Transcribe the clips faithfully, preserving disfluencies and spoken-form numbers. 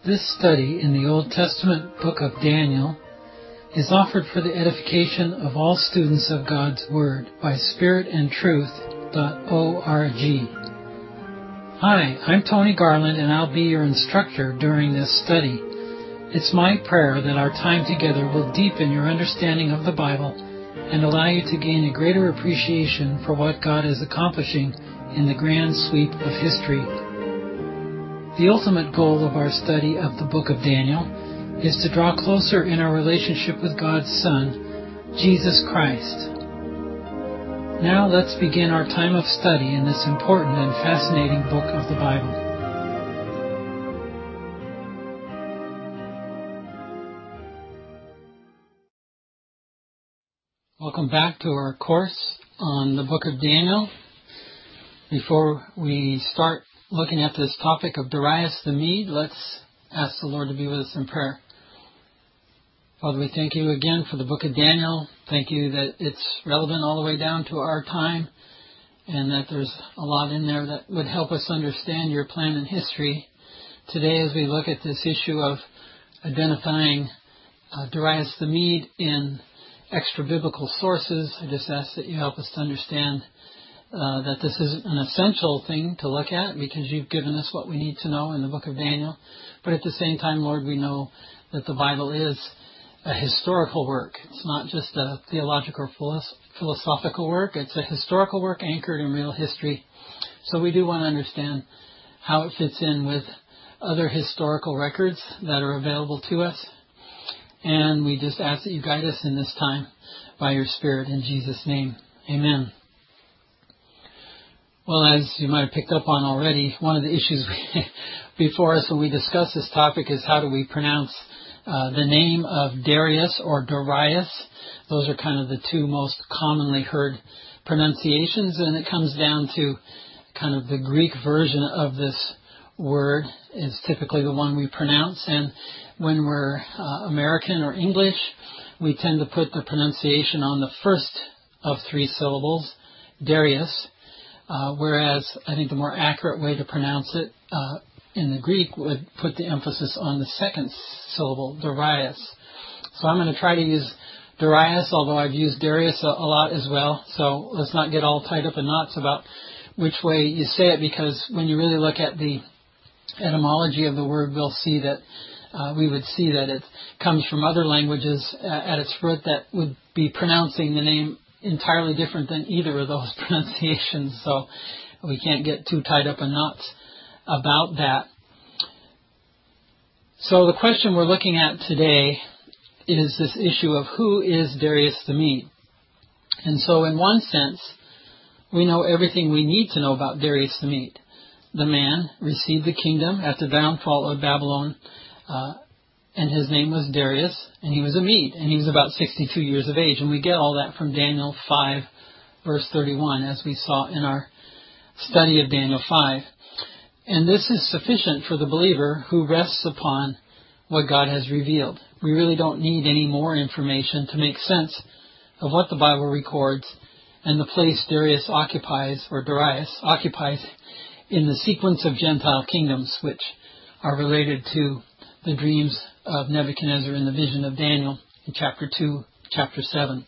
This study in the Old Testament book of Daniel is offered for the edification of all students of God's Word by spirit and truth dot org. Hi, I'm Tony Garland, and I'll be your instructor during this study. It's my prayer that our time together will deepen your understanding of the Bible and allow you to gain a greater appreciation for what God is accomplishing in the grand sweep of history. The ultimate goal of our study of the book of Daniel is to draw closer in our relationship with God's Son, Jesus Christ. Now let's begin our time of study in this important and fascinating book of the Bible. Welcome back to our course on the book of Daniel. Before we start looking at this topic of Darius the Mede, let's ask the Lord to be with us in prayer. Father, we thank you again for the book of Daniel. Thank you that it's relevant all the way down to our time, and that there's a lot in there that would help us understand your plan in history. Today, as we look at this issue of identifying uh, Darius the Mede in extra-biblical sources, I just ask that you help us to understand uh, that this is an essential thing to look at because you've given us what we need to know in the book of Daniel. But at the same time, Lord, we know that the Bible is a historical work. It's not just a theological or philosophical work. It's a historical work anchored in real history. So we do want to understand how it fits in with other historical records that are available to us. And we just ask that you guide us in this time by your Spirit in Jesus' name. Amen. Well, as you might have picked up on already, one of the issues before us when we discuss this topic is how do we pronounce uh, the name of Darius or Darius. Those are kind of the two most commonly heard pronunciations, and it comes down to kind of the Greek version of this word is typically the one we pronounce. And when we're uh, American or English, we tend to put the pronunciation on the first of three syllables, Darius, uh, whereas I think the more accurate way to pronounce it uh, in the Greek would put the emphasis on the second syllable, Darius. So I'm going to try to use Darius, although I've used Darius a, a lot as well. So let's not get all tied up in knots about which way you say it, because when you really look at the etymology of the word, we'll see that Uh, we would see that it comes from other languages uh, at its root that would be pronouncing the name entirely different than either of those pronunciations. So we can't get too tied up in knots about that. So the question we're looking at today is this issue of who is Darius the Mede. And so in one sense, we know everything we need to know about Darius the Mede. The man received the kingdom at the downfall of Babylon, Uh, and his name was Darius, and he was a Mede, and he was about sixty-two years of age. And we get all that from Daniel five, verse thirty-one, as we saw in our study of Daniel five. And this is sufficient for the believer who rests upon what God has revealed. We really don't need any more information to make sense of what the Bible records and the place Darius occupies, or Darius occupies, in the sequence of Gentile kingdoms, which are related to the dreams of Nebuchadnezzar in the vision of Daniel in chapter two, chapter seven.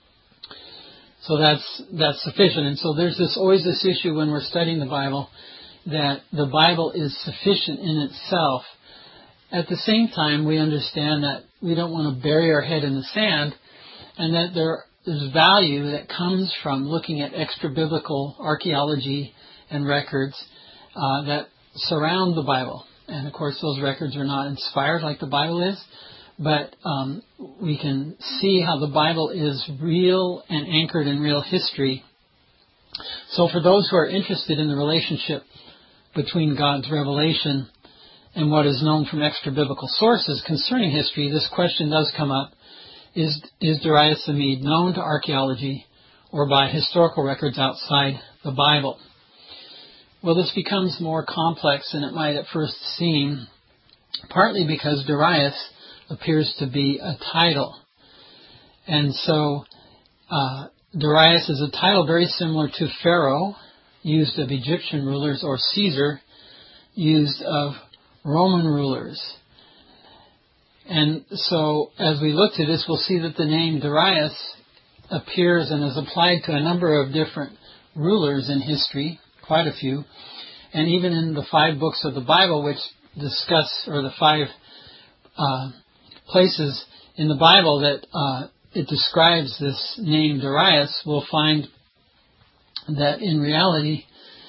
So that's that's sufficient. And so there's this always this issue when we're studying the Bible that the Bible is sufficient in itself. At the same time, we understand that we don't want to bury our head in the sand, and that there there's value that comes from looking at extra-biblical archaeology and records uh, that surround the Bible. And, of course, those records are not inspired like the Bible is, but um, we can see how the Bible is real and anchored in real history. So for those who are interested in the relationship between God's revelation and what is known from extra-biblical sources concerning history, this question does come up. Is, is Darius the Mede known to archaeology or by historical records outside the Bible? Well, this becomes more complex than it might at first seem, partly because Darius appears to be a title. And so uh, Darius is a title very similar to Pharaoh, used of Egyptian rulers, or Caesar, used of Roman rulers. And so as we look to this, we'll see that the name Darius appears and is applied to a number of different rulers in history, quite a few, and even in the five books of the Bible which discuss, or the five uh, places in the Bible that uh, it describes this name Darius, we'll find that in reality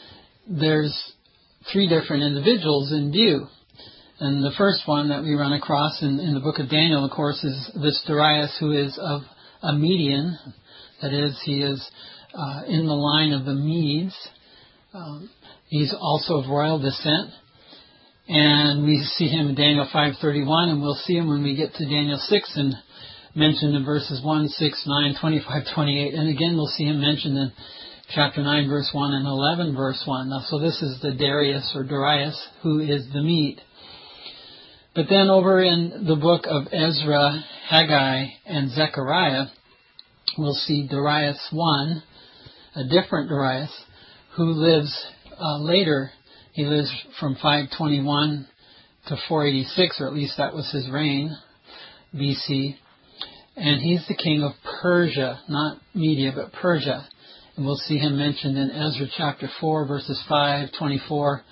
there's three different individuals in view. And the first one that we run across in, in the book of Daniel, of course, is this Darius, who is of a Median. That is, he is uh, in the line of the Medes. Um, he's also of royal descent. And we see him in Daniel five thirty-one, and we'll see him when we get to Daniel six and mentioned in verses one, six, nine, twenty-five, twenty-eight. And again, we'll see him mentioned in chapter nine, verse one, and eleven, verse one. Now, so this is the Darius or Darius, who is the Mede. But then over in the book of Ezra, Haggai, and Zechariah, we'll see Darius one, a different Darius, who lives uh, later. He lives from five twenty-one to four eighty-six, or at least that was his reign, B C. And he's the king of Persia, not Media, but Persia. And we'll see him mentioned in Ezra chapter four, verses five, twenty-four,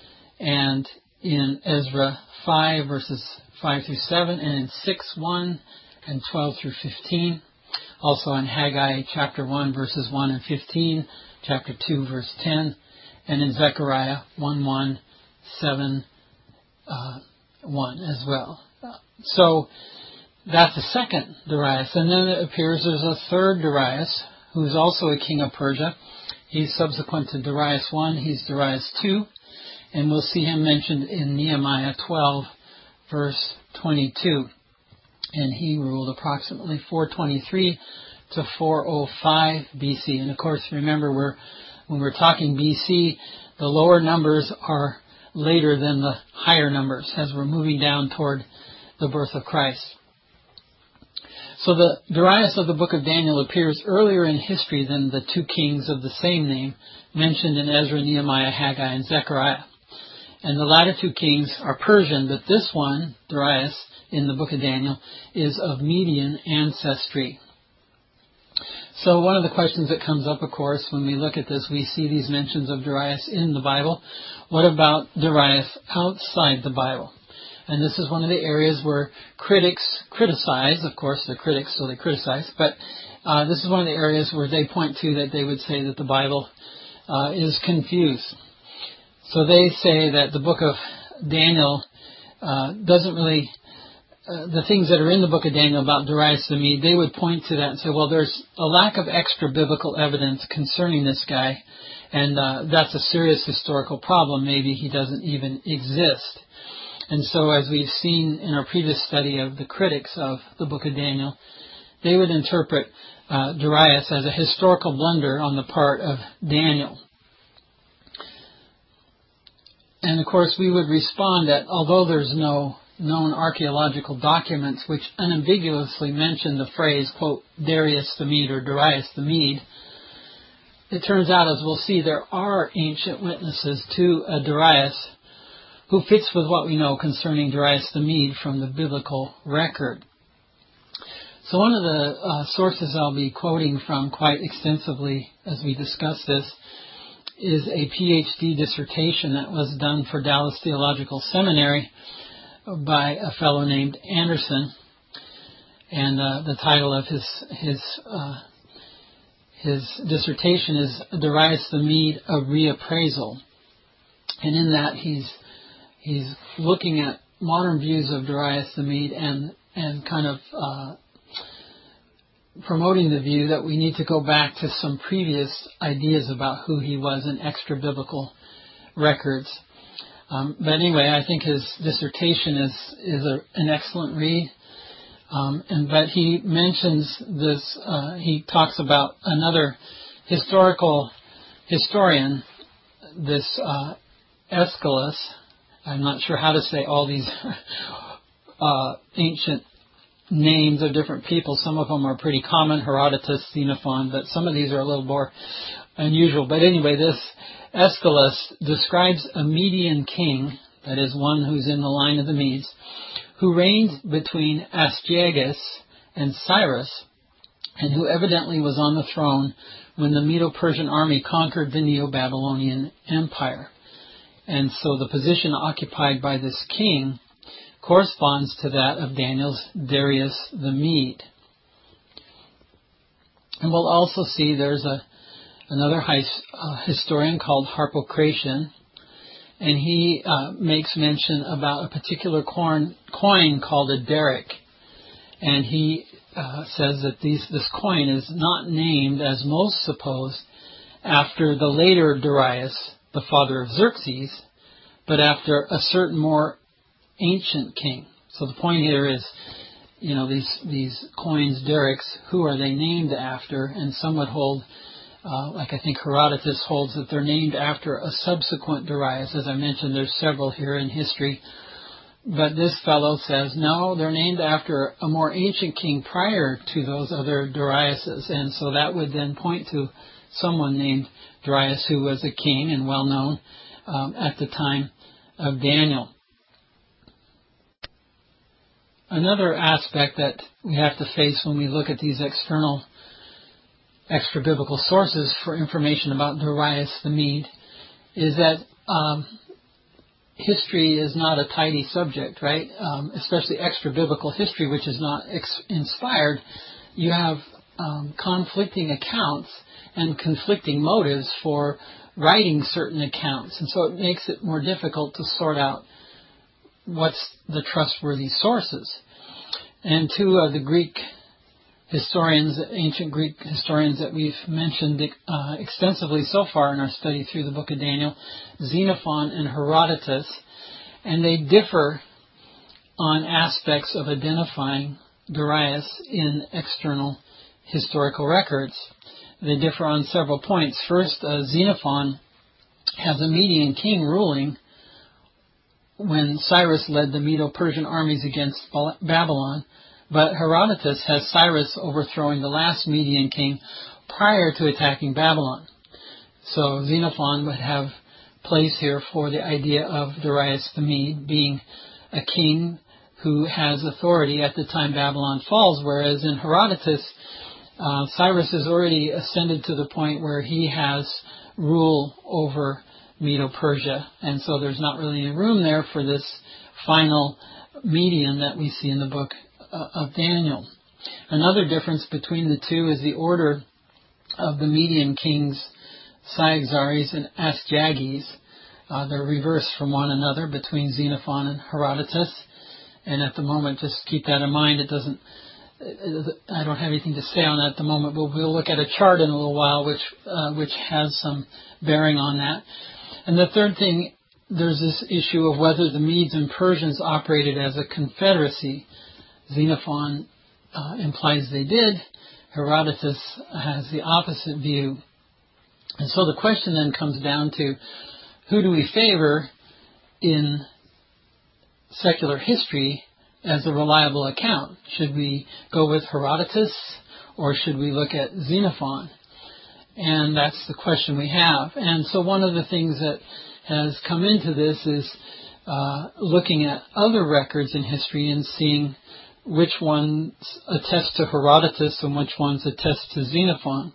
and in Ezra five, verses five through seven, and in six, one, and twelve through fifteen. Also in Haggai chapter one, verses one and fifteen, chapter two, verse ten, and in Zechariah one, one, seven, uh, one as well. Uh, so that's the second Darius. And then it appears there's a third Darius, who is also a king of Persia. He's subsequent to Darius one. He's Darius two. And we'll see him mentioned in Nehemiah twelve, verse twenty-two. And he ruled approximately four twenty-three to four oh five B C. And of course, remember, we're, when we're talking B C, the lower numbers are later than the higher numbers as we're moving down toward the birth of Christ. So the Darius of the book of Daniel appears earlier in history than the two kings of the same name mentioned in Ezra, Nehemiah, Haggai, and Zechariah. And the latter two kings are Persian, but this one, Darius, in the book of Daniel, is of Median ancestry. So one of the questions that comes up, of course, when we look at this, we see these mentions of Darius in the Bible. What about Darius outside the Bible? And this is one of the areas where critics criticize. Of course, they're critics, so they criticize. But uh, this is one of the areas where they point to that they would say that the Bible uh, is confused. So they say that the book of Daniel uh, doesn't really, uh, the things that are in the book of Daniel about Darius the Mede, they would point to that and say, well, there's a lack of extra biblical evidence concerning this guy, and uh, that's a serious historical problem. Maybe he doesn't even exist. And so as we've seen in our previous study of the critics of the book of Daniel, they would interpret uh, Darius as a historical blunder on the part of Daniel. And of course, we would respond that although there's no known archaeological documents which unambiguously mention the phrase, quote, Darius the Mede or Darius the Mede, it turns out, as we'll see, there are ancient witnesses to a Darius who fits with what we know concerning Darius the Mede from the biblical record. So one of the uh, sources I'll be quoting from quite extensively as we discuss this is a P H D dissertation that was done for Dallas Theological Seminary by a fellow named Anderson, and uh, the title of his his uh, his dissertation is Darius the Mede: A Reappraisal, and in that he's he's looking at modern views of Darius the Mede and and kind of uh, promoting the view that we need to go back to some previous ideas about who he was in extra-biblical records. Um, but anyway, I think his dissertation is is a, an excellent read. Um, and but he mentions this. Uh, he talks about another historical historian, this uh, Aeschylus. I'm not sure how to say all these uh, ancient names of different people. Some of them are pretty common, Herodotus, Xenophon, but some of these are a little more unusual. But anyway, this Aeschylus describes a Median king, that is one who's in the line of the Medes, who reigned between Astyages and Cyrus, and who evidently was on the throne when the Medo-Persian army conquered the Neo-Babylonian Empire. And so the position occupied by this king corresponds to that of Daniel's Darius the Mede. And we'll also see there's a another his, uh, historian called Harpocration, and he uh, makes mention about a particular coin, coin called a daric. And he uh, says that these, this coin is not named, as most suppose, after the later Darius, the father of Xerxes, but after a certain more ancient king. So the point here is, you know, these these coins, darics, who are they named after? And some would hold, uh, like I think Herodotus holds, that they're named after a subsequent Darius. As I mentioned, there's several here in history. But this fellow says, no, they're named after a more ancient king prior to those other Dariuses. And so that would then point to someone named Darius who was a king and well known um, at the time of Daniel. Another aspect that we have to face when we look at these external extra-biblical sources for information about Darius the Mede is that um, history is not a tidy subject, right? Um, especially extra-biblical history, which is not ex- inspired. You have um, conflicting accounts and conflicting motives for writing certain accounts. And so it makes it more difficult to sort out what's the trustworthy sources. And two of the Greek historians, ancient Greek historians that we've mentioned uh, extensively so far in our study through the book of Daniel, Xenophon and Herodotus, and they differ on aspects of identifying Darius in external historical records. They differ on several points. First, uh, Xenophon has a Median king ruling when Cyrus led the Medo-Persian armies against Babylon, but Herodotus has Cyrus overthrowing the last Median king prior to attacking Babylon. So Xenophon would have place here for the idea of Darius the Mede being a king who has authority at the time Babylon falls, whereas in Herodotus, uh, Cyrus has already ascended to the point where he has rule over Medo-Persia, and so there's not really any room there for this final median that we see in the book uh, of Daniel. Another difference between the two is the order of the Median kings, Cyaxares and Astyages. Uh, they're reversed from one another between Xenophon and Herodotus, and at the moment, just keep that in mind. It doesn't. I don't have anything to say on that at the moment, but we'll look at a chart in a little while, which uh, which has some bearing on that. And the third thing, there's this issue of whether the Medes and Persians operated as a confederacy. Xenophon uh, implies they did. Herodotus has the opposite view. And so the question then comes down to, who do we favor in secular history as a reliable account? Should we go with Herodotus or should we look at Xenophon? And that's the question we have. And so one of the things that has come into this is uh, looking at other records in history and seeing which ones attest to Herodotus and which ones attest to Xenophon.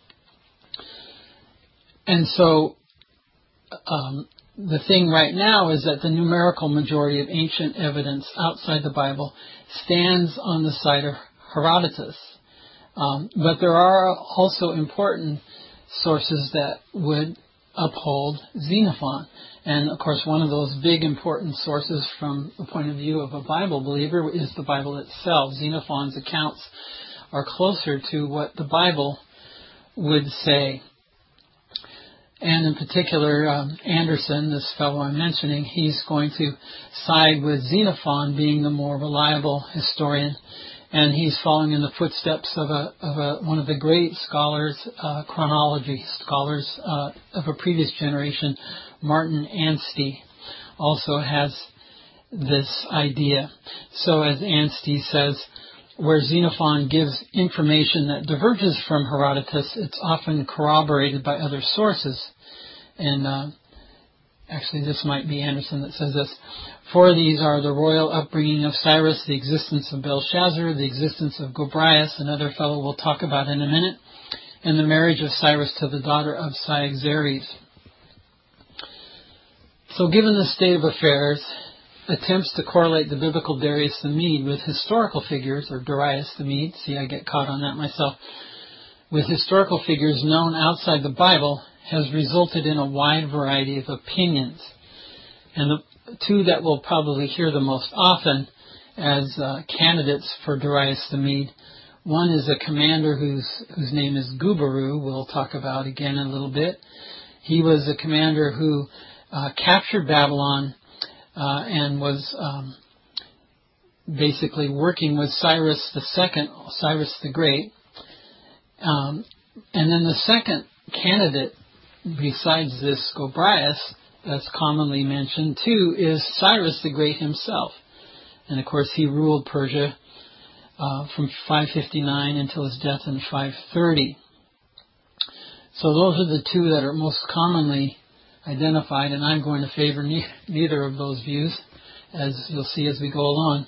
And so um, the thing right now is that the numerical majority of ancient evidence outside the Bible stands on the side of Herodotus. Um, but there are also important sources that would uphold Xenophon. And, of course, one of those big important sources from the point of view of a Bible believer is the Bible itself. Xenophon's accounts are closer to what the Bible would say. And in particular, um, Anderson, this fellow I'm mentioning, he's going to side with Xenophon being the more reliable historian, and he's following in the footsteps of a of a one of the great scholars, uh, chronology scholars uh, of a previous generation, Martin Anstey, also has this idea. So as Anstey says, where Xenophon gives information that diverges from Herodotus, it's often corroborated by other sources. And uh, actually this might be Anderson that says this. For these are the royal upbringing of Cyrus, the existence of Belshazzar, the existence of Gobryas, another fellow we'll talk about in a minute, and the marriage of Cyrus to the daughter of Cyaxares. So given the state of affairs, attempts to correlate the biblical Darius the Mede with historical figures, or Darius the Mede, see I get caught on that myself, with historical figures known outside the Bible has resulted in a wide variety of opinions. And the two that we'll probably hear the most often as uh, candidates for Darius the Mede, one is a commander whose whose name is Gubaru, we'll talk about again in a little bit. He was a commander who uh, captured Babylon uh, and was um, basically working with Cyrus the Second, Cyrus the Great. Um, and then the second candidate, besides this Gobryas, that's commonly mentioned too, is Cyrus the Great himself. And of course he ruled Persia uh, from five fifty-nine until his death in five thirty. So those are the two that are most commonly identified, and I'm going to favor ne- neither of those views, as you'll see as we go along.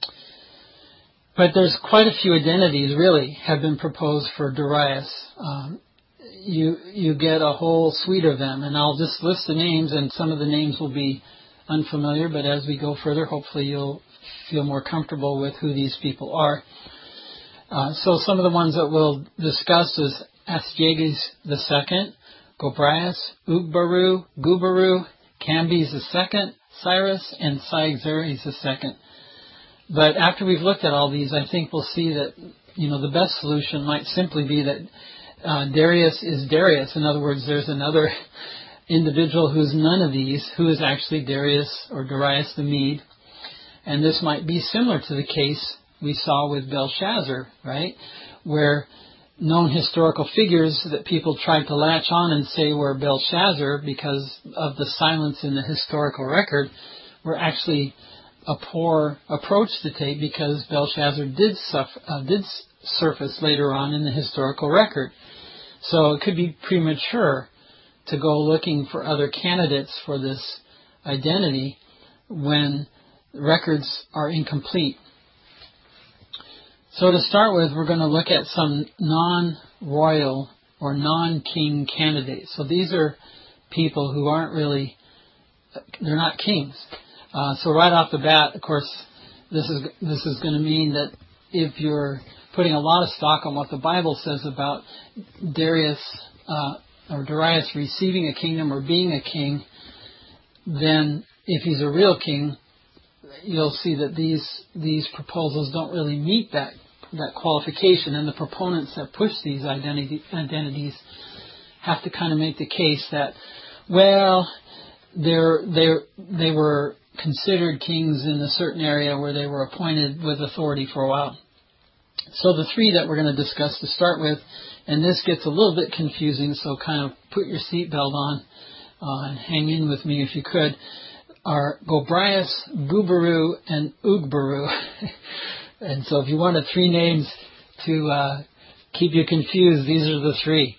But there's quite a few identities, really, have been proposed for Darius. Um, you you get a whole suite of them, and I'll just list the names, and some of the names will be unfamiliar, but as we go further, hopefully you'll feel more comfortable with who these people are. Uh, so some of the ones that we'll discuss is Astyages the Second, Gobryas, Ugbaru, Gubaru, Cambyses the Second, Cyrus, and Cyaxares the Second. But after we've looked at all these, I think we'll see that, you know, the best solution might simply be that uh, Darius is Darius. In other words, there's another individual who's none of these, who is actually Darius or Darius the Mede. And this might be similar to the case we saw with Belshazzar, right? Where known historical figures that people tried to latch on and say were Belshazzar because of the silence in the historical record were actually a poor approach to take, because Belshazzar did, suffer, uh, did surface later on in the historical record. So it could be premature to go looking for other candidates for this identity when records are incomplete. So to start with, we're going to look at some non-royal or non-king candidates. So these are people who aren't really, they're not kings. Uh, so right off the bat, of course, this is this is going to mean that if you're putting a lot of stock on what the Bible says about Darius uh, or Darius receiving a kingdom or being a king, then if he's a real king, you'll see that these these proposals don't really meet that that qualification, and the proponents that push these identity, identities have to kind of make the case that, well, they're they they were considered kings in a certain area where they were appointed with authority for a while. So the three that we're going to discuss to start with, and this gets a little bit confusing, so kind of put your seatbelt on uh, and hang in with me if you could, are Gobryas, Gubaru, and Ugbaru. And so if you wanted three names to uh, keep you confused, these are the three.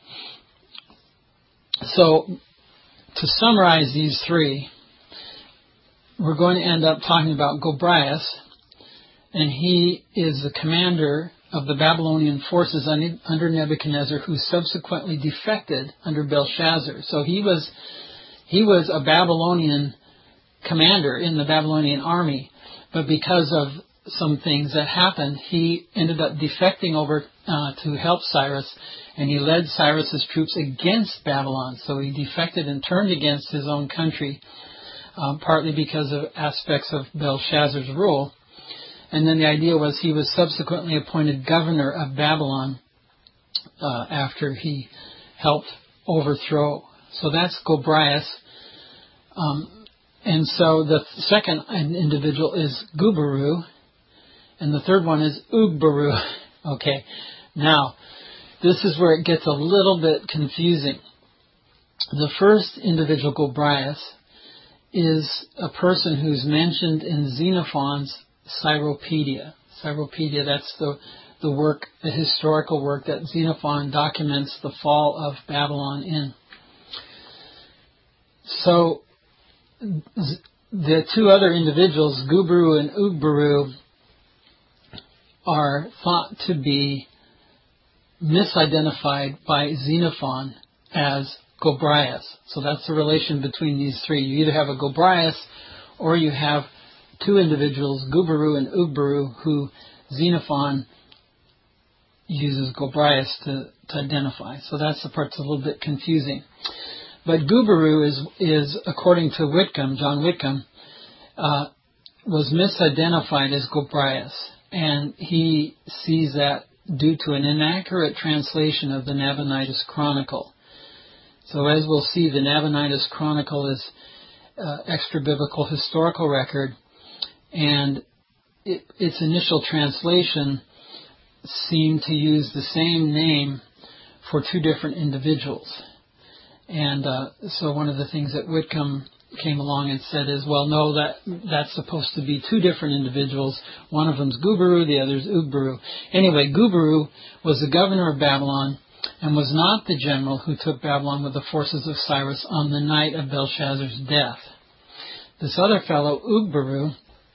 So to summarize these three, we're going to end up talking about Gobryas, and he is the commander of the Babylonian forces under Nebuchadnezzar, who subsequently defected under Belshazzar. So he was he was a Babylonian commander in the Babylonian army, but because of some things that happened, he ended up defecting over uh, to help Cyrus, and he led Cyrus's troops against Babylon. So he defected and turned against his own country, um, partly because of aspects of Belshazzar's rule. And then the idea was he was subsequently appointed governor of Babylon uh, after he helped overthrow. So that's Gobryas. Um, and so the second individual is Gubaru, and the third one is Ugbaru. Okay, now this is where it gets a little bit confusing. The first individual, Gobryas, is a person who's mentioned in Xenophon's Cyropedia. Cyropedia, that's the the work, the historical work that Xenophon documents the fall of Babylon in. So the two other individuals, Guburu and Ugbaru, are thought to be misidentified by Xenophon as Gobryas. So that's the relation between these three. You either have a Gobryas or you have two individuals, Guburu and Ugbaru, who Xenophon uses Gobryas to, to identify. So that's the part that's a little bit confusing. But Guburu is, is according to Whitcomb, John Whitcomb, uh, was misidentified as Gobryas. And he sees that due to an inaccurate translation of the Nabonidus Chronicle. So as we'll see, the Nabonidus Chronicle is uh, extra-biblical historical record, and it, its initial translation seemed to use the same name for two different individuals. And uh, so one of the things that Whitcomb came along and said is, well, no, that that's supposed to be two different individuals. One of them's Guburu, the other's Ugbaru. Anyway, Guburu was the governor of Babylon and was not the general who took Babylon with the forces of Cyrus on the night of Belshazzar's death. This other fellow, Ugbaru,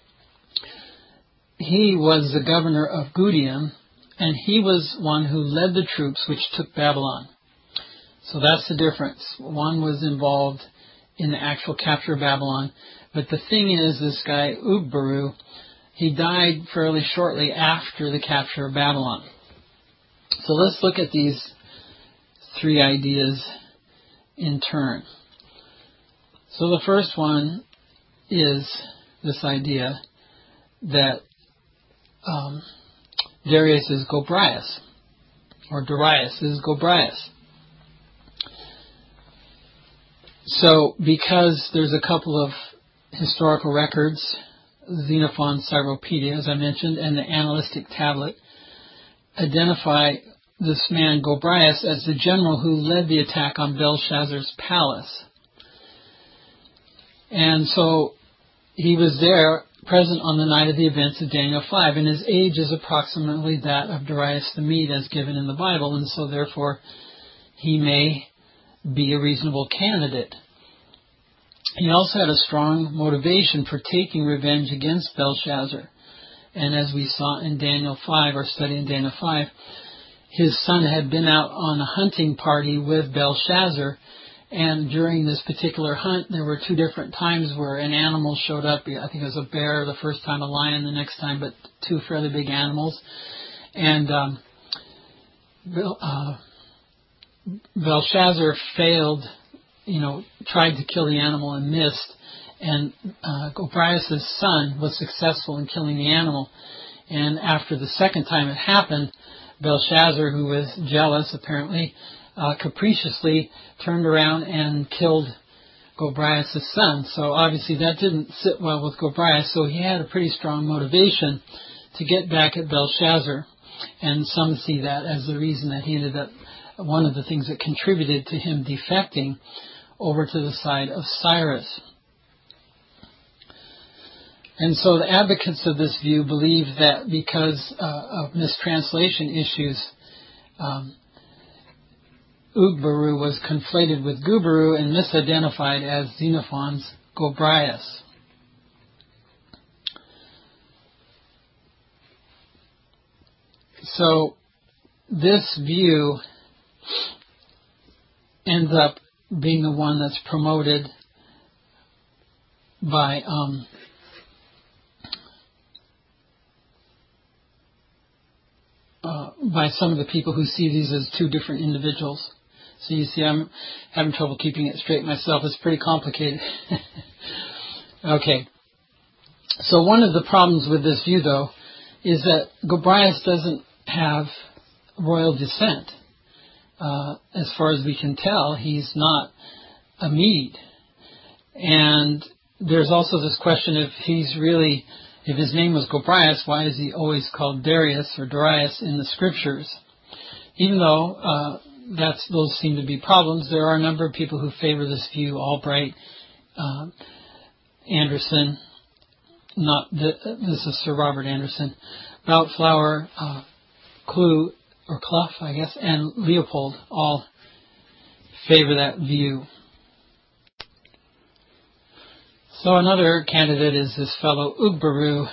he was the governor of Gudium, and he was one who led the troops which took Babylon. So that's the difference. One was involved in the actual capture of Babylon. But the thing is, this guy, Ugbaru, he died fairly shortly after the capture of Babylon. So let's look at these three ideas in turn. So the first one is this idea that um, Darius is Gobryas, or Darius is Gobryas. So, because there's a couple of historical records, Xenophon's Cyropedia, as I mentioned, and the Analytic Tablet, identify this man Gobryas as the general who led the attack on Belshazzar's palace. And so, he was there, present on the night of the events of Daniel five, and his age is approximately that of Darius the Mede as given in the Bible, and so therefore he may be a reasonable candidate. He also had a strong motivation for taking revenge against Belshazzar. And as we saw in Daniel five, our study in Daniel five, his son had been out on a hunting party with Belshazzar, and during this particular hunt, there were two different times where an animal showed up. I think it was a bear the first time, a lion the next time, but two fairly big animals. And um, uh, Belshazzar failed, you know, tried to kill the animal and missed, and uh, Gobryas' son was successful in killing the animal. And after the second time it happened, Belshazzar, who was jealous apparently, uh, capriciously turned around and killed Gobryas' son. So obviously that didn't sit well with Gobryas, so he had a pretty strong motivation to get back at Belshazzar. And some see that as the reason that he ended up, one of the things that contributed to him defecting over to the side of Cyrus. And so the advocates of this view believe that because uh, of mistranslation issues, um, Ugbaru was conflated with Guburu and misidentified as Xenophon's Gobryas. So this view ends up being the one that's promoted by um, uh, by some of the people who see these as two different individuals. So you see, I'm having trouble keeping it straight myself. It's pretty complicated. Okay. So one of the problems with this view, though, is that Gobryas doesn't have royal descent. Uh, as far as we can tell, he's not a Mede. And there's also this question if he's really, if his name was Gobryas, why is he always called Darius or Darius in the scriptures? Even though uh, that's those seem to be problems, there are a number of people who favor this view. Albright, uh, Anderson, not the, this is Sir Robert Anderson, Boutflower, uh, Clue, or Clough, I guess, and Leopold all favor that view. So another candidate is this fellow Ugbaru.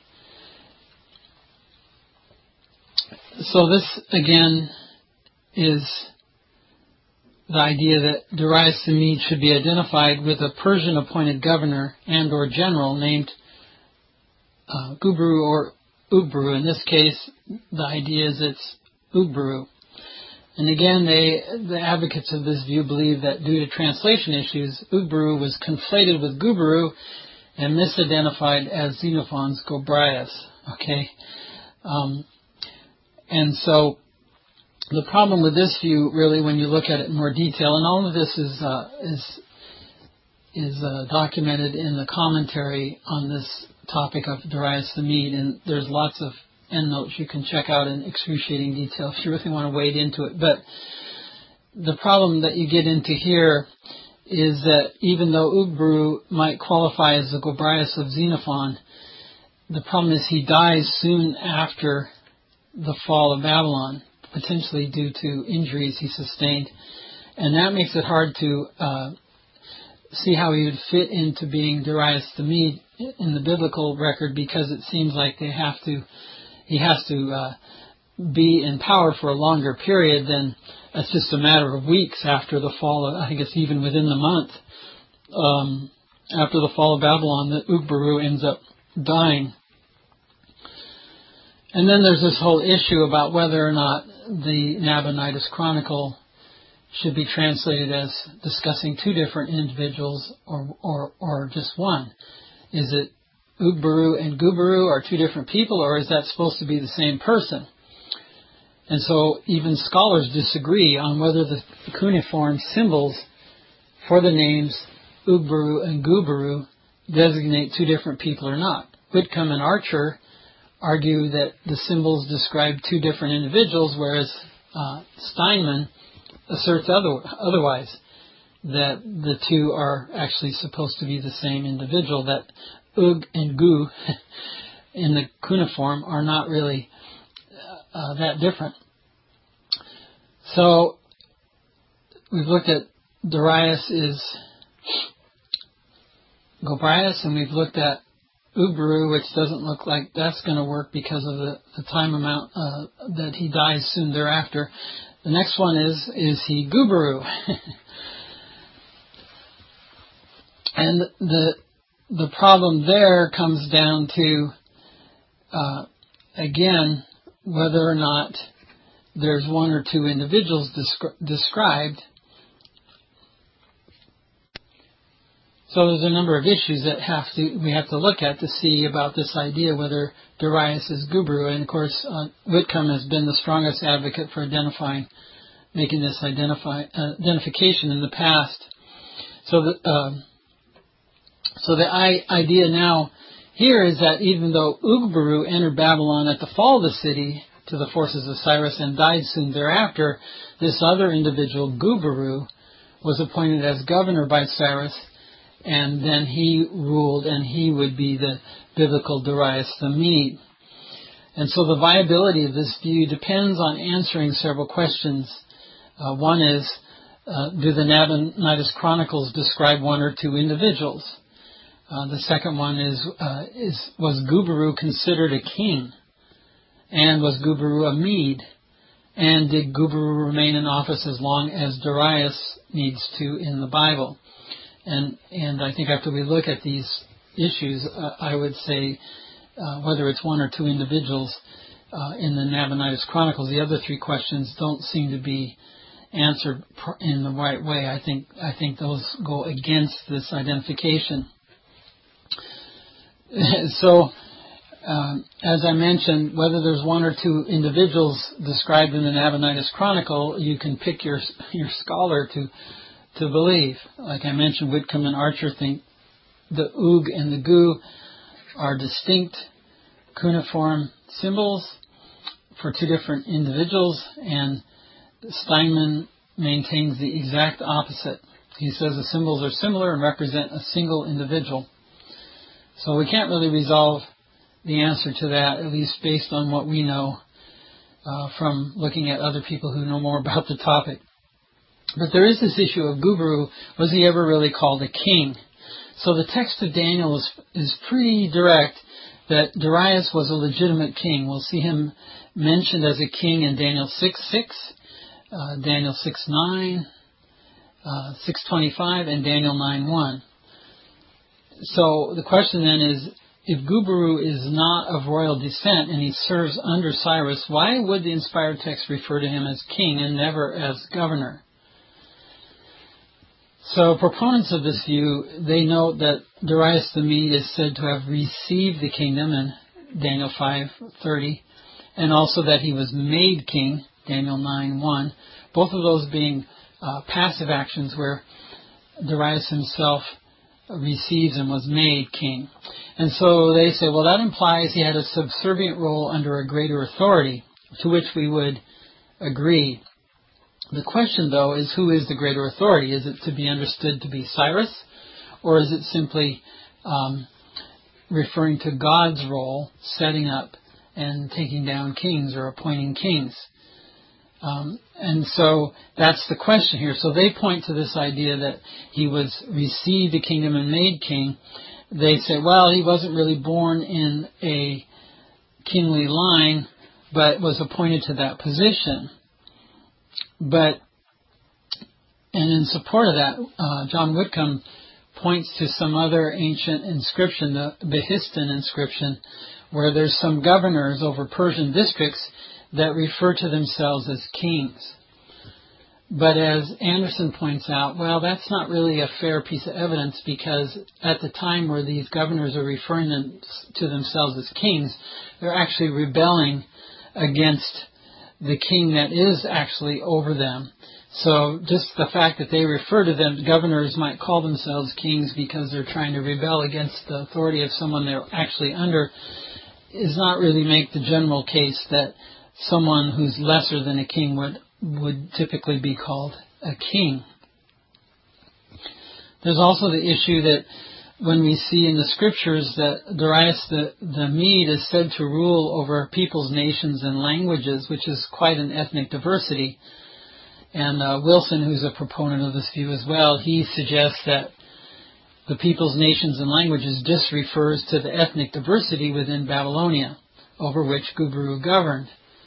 So this, again, is the idea that Darius the Mede should be identified with a Persian-appointed governor and or general named uh, Gubru or Ugbaru. In this case, the idea is it's Ugbaru. And again, they, the advocates of this view believe that due to translation issues, Ugbaru was conflated with Gubaru and misidentified as Xenophon's Gobryas. Okay? Um, and so the problem with this view, really, when you look at it in more detail, and all of this is uh, is is uh, documented in the commentary on this topic of Darius the Mede, and there's lots of endnotes you can check out in excruciating detail if you really want to wade into it. But the problem that you get into here is that even though Ugbaru might qualify as the Gobryas of Xenophon, the problem is he dies soon after the fall of Babylon, potentially due to injuries he sustained. And that makes it hard to uh, see how he would fit into being Darius the Mede in the biblical record, because it seems like they have to, he has to uh, be in power for a longer period than it's just a matter of weeks after the fall of, I think it's even within the month, um, after the fall of Babylon, that Ugbaru ends up dying. And then there's this whole issue about whether or not the Nabonidus Chronicle should be translated as discussing two different individuals or or, or just one. Is it Ugbaru and Gubaru are two different people, or is that supposed to be the same person? And so even scholars disagree on whether the cuneiform symbols for the names Ugbaru and Gubaru designate two different people or not. Whitcomb and Archer argue that the symbols describe two different individuals, whereas uh, Steinman asserts other, otherwise, that the two are actually supposed to be the same individual, that Ug and Gu in the cuneiform are not really uh, that different. So we've looked at Darius is Gobryas, and we've looked at Ugbaru, which doesn't look like that's going to work because of the, the time amount uh, that he dies soon thereafter. The next one is, is he Gubaru? And the the problem there comes down to, uh, again, whether or not there's one or two individuals descri- described. So there's a number of issues that have to we have to look at to see about this idea whether Darius is Gubaru. And of course, uh, Whitcomb has been the strongest advocate for identifying, making this identify, uh, identification in the past. So the uh, so the I- idea now here is that even though Ugbaru entered Babylon at the fall of the city to the forces of Cyrus and died soon thereafter, this other individual, Gubaru, was appointed as governor by Cyrus. And then he ruled, and he would be the biblical Darius the Mede. And so the viability of this view depends on answering several questions. Uh, one is, uh, do the Nabonidus Chronicles describe one or two individuals? Uh, the second one is, uh, is, was Gubaru considered a king? And was Gubaru a Mede? And did Gubaru remain in office as long as Darius needs to in the Bible? And and I think after we look at these issues, uh, I would say uh, whether it's one or two individuals uh, in the Nabonidus Chronicles, the other three questions don't seem to be answered in the right way. I think I think those go against this identification. So, um, as I mentioned, whether there's one or two individuals described in the Nabonidus Chronicle, you can pick your your scholar to. to believe. Like I mentioned, Whitcomb and Archer think the Ug and the Gu are distinct cuneiform symbols for two different individuals, and Steinman maintains the exact opposite. He says the symbols are similar and represent a single individual. So we can't really resolve the answer to that, at least based on what we know uh, from looking at other people who know more about the topic. But there is this issue of Gubaru. Was he ever really called a king? So the text of Daniel is, is pretty direct that Darius was a legitimate king. We'll see him mentioned as a king in Daniel six six, uh, Daniel six nine, uh, six twenty-five, and Daniel nine one. So the question then is, if Guburu is not of royal descent and he serves under Cyrus, why would the inspired text refer to him as king and never as governor? So proponents of this view, they note that Darius the Mede is said to have received the kingdom in Daniel five thirty, and also that he was made king, Daniel nine one, both of those being uh, passive actions where Darius himself receives and was made king. And so they say, well, that implies he had a subservient role under a greater authority, to which we would agree. The question, though, is who is the greater authority? Is it to be understood to be Cyrus, or is it simply um, referring to God's role, setting up and taking down kings or appointing kings? Um, and so that's the question here. So they point to this idea that he was received the kingdom and made king. They say, well, he wasn't really born in a kingly line, but was appointed to that position. But, and in support of that, uh, John Whitcomb points to some other ancient inscription, the Behistun inscription, where there's some governors over Persian districts that refer to themselves as kings. But as Anderson points out, well, that's not really a fair piece of evidence, because at the time where these governors are referring them to themselves as kings, they're actually rebelling against the king that is actually over them. So just the fact that they refer to them, governors might call themselves kings because they're trying to rebel against the authority of someone they're actually under, is not really make the general case that someone who's lesser than a king would would typically be called a king. There's also the issue that when we see in the scriptures that Darius the, the Mede is said to rule over peoples, nations, and languages, which is quite an ethnic diversity. And uh, Wilson, who's a proponent of this view as well, he suggests that the peoples, nations, and languages just refers to the ethnic diversity within Babylonia, over which Guburu governed.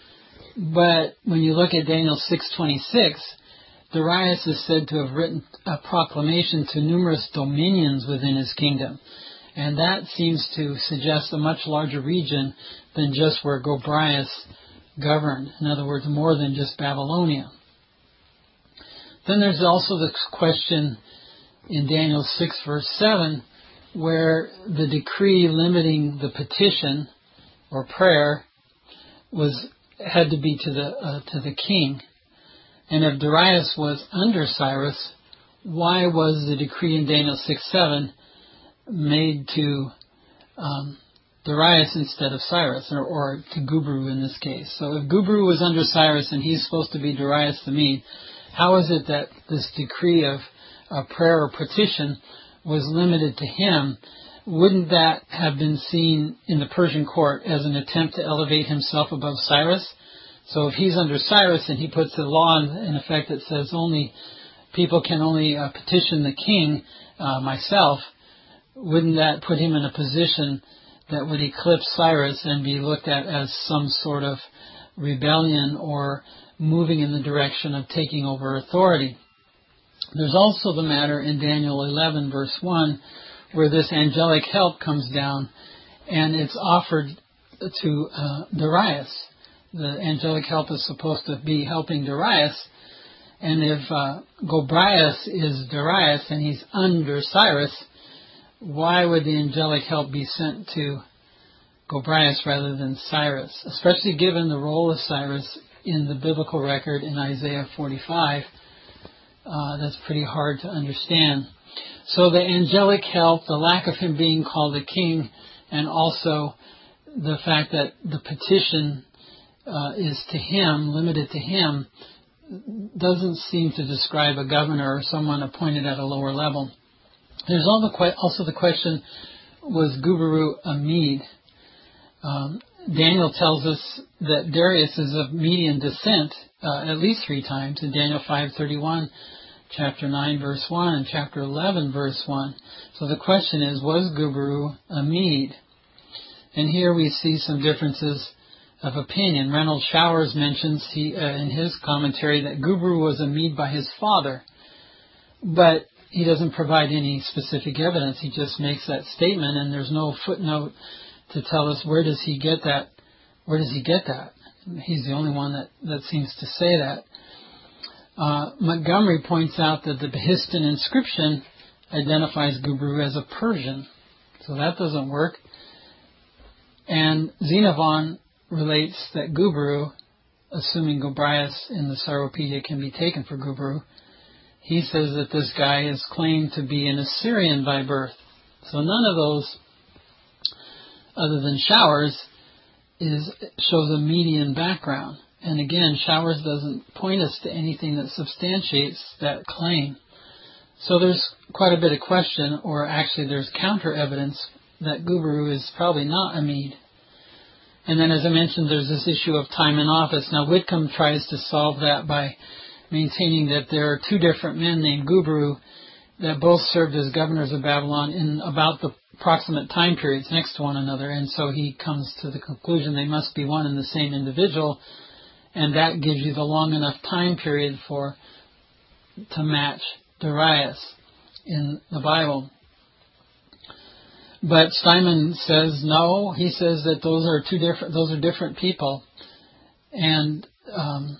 But when you look at Daniel six twenty-six, Darius is said to have written a proclamation to numerous dominions within his kingdom. And that seems to suggest a much larger region than just where Gobryas governed. In other words, more than just Babylonia. Then there's also the question in Daniel six verse seven, where the decree limiting the petition or prayer was had to be to the uh, to the king. And if Darius was under Cyrus, why was the decree in Daniel six seven made to um, Darius instead of Cyrus, or, or to Guburu in this case? So if Guburu was under Cyrus and he's supposed to be Darius the Mede, how is it that this decree of uh, prayer or petition was limited to him? Wouldn't that have been seen in the Persian court as an attempt to elevate himself above Cyrus? So if he's under Cyrus and he puts a law in, in effect that says only people can only uh, petition the king, uh, myself, wouldn't that put him in a position that would eclipse Cyrus and be looked at as some sort of rebellion or moving in the direction of taking over authority? There's also the matter in Daniel eleven verse one, where this angelic help comes down and it's offered to uh, Darius. The angelic help is supposed to be helping Darius, and if uh, Gobryas is Darius and he's under Cyrus, why would the angelic help be sent to Gobryas rather than Cyrus, especially given the role of Cyrus in the biblical record in Isaiah forty-five? Uh, that's pretty hard to understand. So the angelic help, the lack of him being called a king, and also the fact that the petition uh, is to him, limited to him, doesn't seem to describe a governor or someone appointed at a lower level. There's also the question, was Guburu a Mede? Um, Daniel tells us that Darius is of Median descent uh, at least three times in Daniel five thirty-one, chapter nine, verse one, and chapter eleven, verse one. So the question is, was Gubru a Mede? And here we see some differences of opinion. Reynold Showers mentions he, uh, in his commentary that Gubru was a Mede by his father, but he doesn't provide any specific evidence. He just makes that statement, and there's no footnote to tell us where does he get that. Where does he get that? He's the only one that, that seems to say that. Uh, Montgomery points out that the Behistun inscription identifies Gubru as a Persian, so that doesn't work. And Xenophon relates that Gubru, assuming Gobrias in the Sauropedia can be taken for Gubru, he says that this guy is claimed to be an Assyrian by birth. So none of those, other than Showers, is shows a Median background. And again, Showers doesn't point us to anything that substantiates that claim. So there's quite a bit of question, or actually there's counter evidence that Gubru is probably not a Mede. And then, as I mentioned, there's this issue of time in office. Now, Whitcomb tries to solve that by maintaining that there are two different men named Gubru that both served as governors of Babylon in about the approximate time periods next to one another. And so he comes to the conclusion they must be one and the same individual, and that gives you the long enough time period for to match Darius in the Bible. But Steinman says no. He says that those are two different. Those are different people, and um,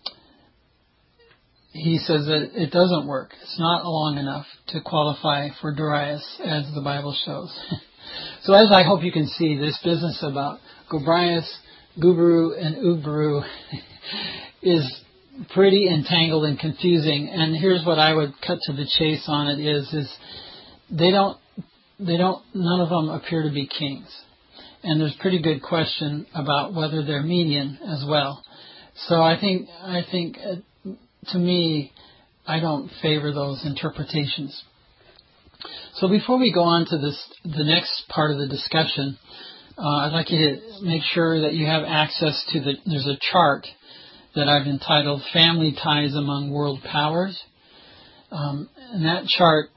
he says that it doesn't work. It's not long enough to qualify for Darius, as the Bible shows. So, as I hope you can see, this business about Gobrias, Gubru, and Ubru is pretty entangled and confusing. And here's what I would cut to the chase on it: is is they don't. They don't, none of them appear to be kings. And there's pretty good question about whether they're Median as well. So I think, I think, uh, to me, I don't favor those interpretations. So before we go on to this, the next part of the discussion, uh, I'd like you to make sure that you have access to the, there's a chart that I've entitled Family Ties Among World Powers. Um, and that chart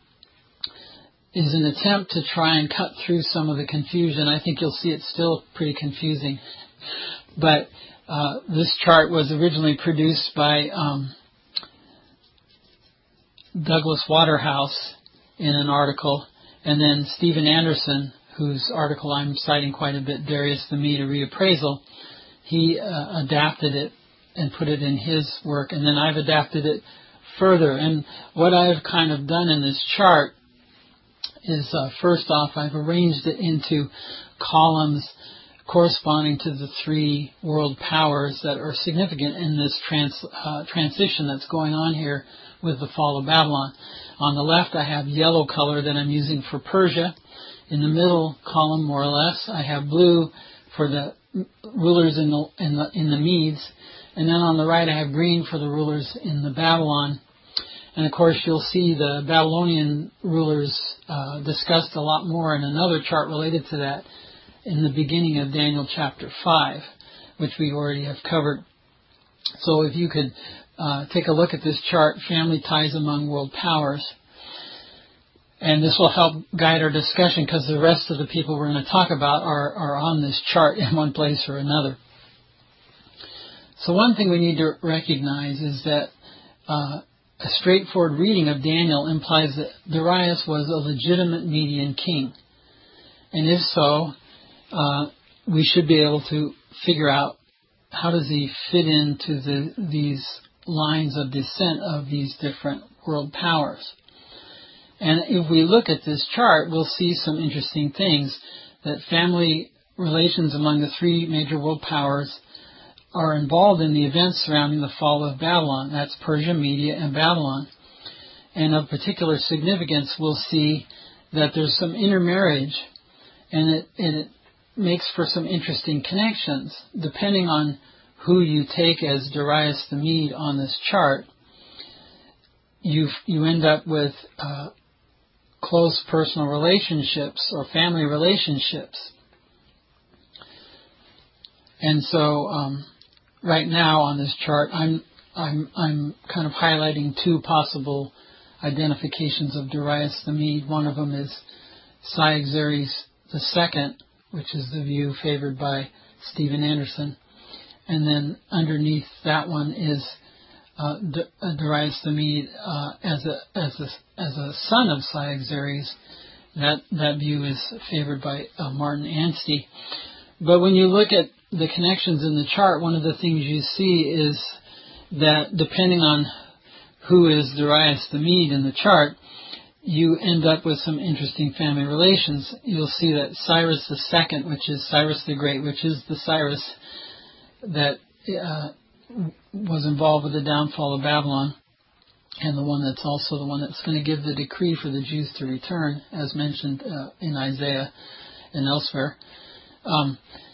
is an attempt to try and cut through some of the confusion. I think you'll see it's still pretty confusing. But uh, this chart was originally produced by um, Douglas Waterhouse in an article, and then Stephen Anderson, whose article I'm citing quite a bit, Darius the Mede, a Reappraisal, he uh, adapted it and put it in his work, and then I've adapted it further. And what I've kind of done in this chart is, uh, first off, I've arranged it into columns corresponding to the three world powers that are significant in this trans, uh, transition that's going on here with the fall of Babylon. On the left, I have yellow color that I'm using for Persia. In the middle column, more or less, I have blue for the rulers in the in the, in the Medes, and then on the right, I have green for the rulers in the Babylon. And of course, you'll see the Babylonian rulers uh, discussed a lot more in another chart related to that in the beginning of Daniel chapter five, which we already have covered. So if you could uh, take a look at this chart, Family Ties Among World Powers, and this will help guide our discussion because the rest of the people we're going to talk about are, are on this chart in one place or another. So one thing we need to recognize is that uh, a straightforward reading of Daniel implies that Darius was a legitimate Median king. And if so, uh, we should be able to figure out how does he fit into the, these lines of descent of these different world powers. And if we look at this chart, we'll see some interesting things, that family relations among the three major world powers are involved in the events surrounding the fall of Babylon. That's Persia, Media, and Babylon. And of particular significance, we'll see that there's some intermarriage, and it, and it makes for some interesting connections. Depending on who you take as Darius the Mede on this chart, you you end up with uh, close personal relationships or family relationships. And so, um, right now on this chart, I'm I'm, I'm kind of highlighting two possible identifications of Darius the Mede. One of them is Cyaxares the Second, which is the view favored by Stephen Anderson. And then underneath that one is uh, D- uh, Darius the Mede uh, as a as a as a son of Cyaxares. That that view is favored by uh, Martin Anstey. But when you look at the connections in the chart, one of the things you see is that depending on who is Darius the Mede in the chart, you end up with some interesting family relations. You'll see that Cyrus the Second, which is Cyrus the Great, which is the Cyrus that uh, was involved with the downfall of Babylon, and the one that's also the one that's going to give the decree for the Jews to return, as mentioned uh, in Isaiah and elsewhere. Um,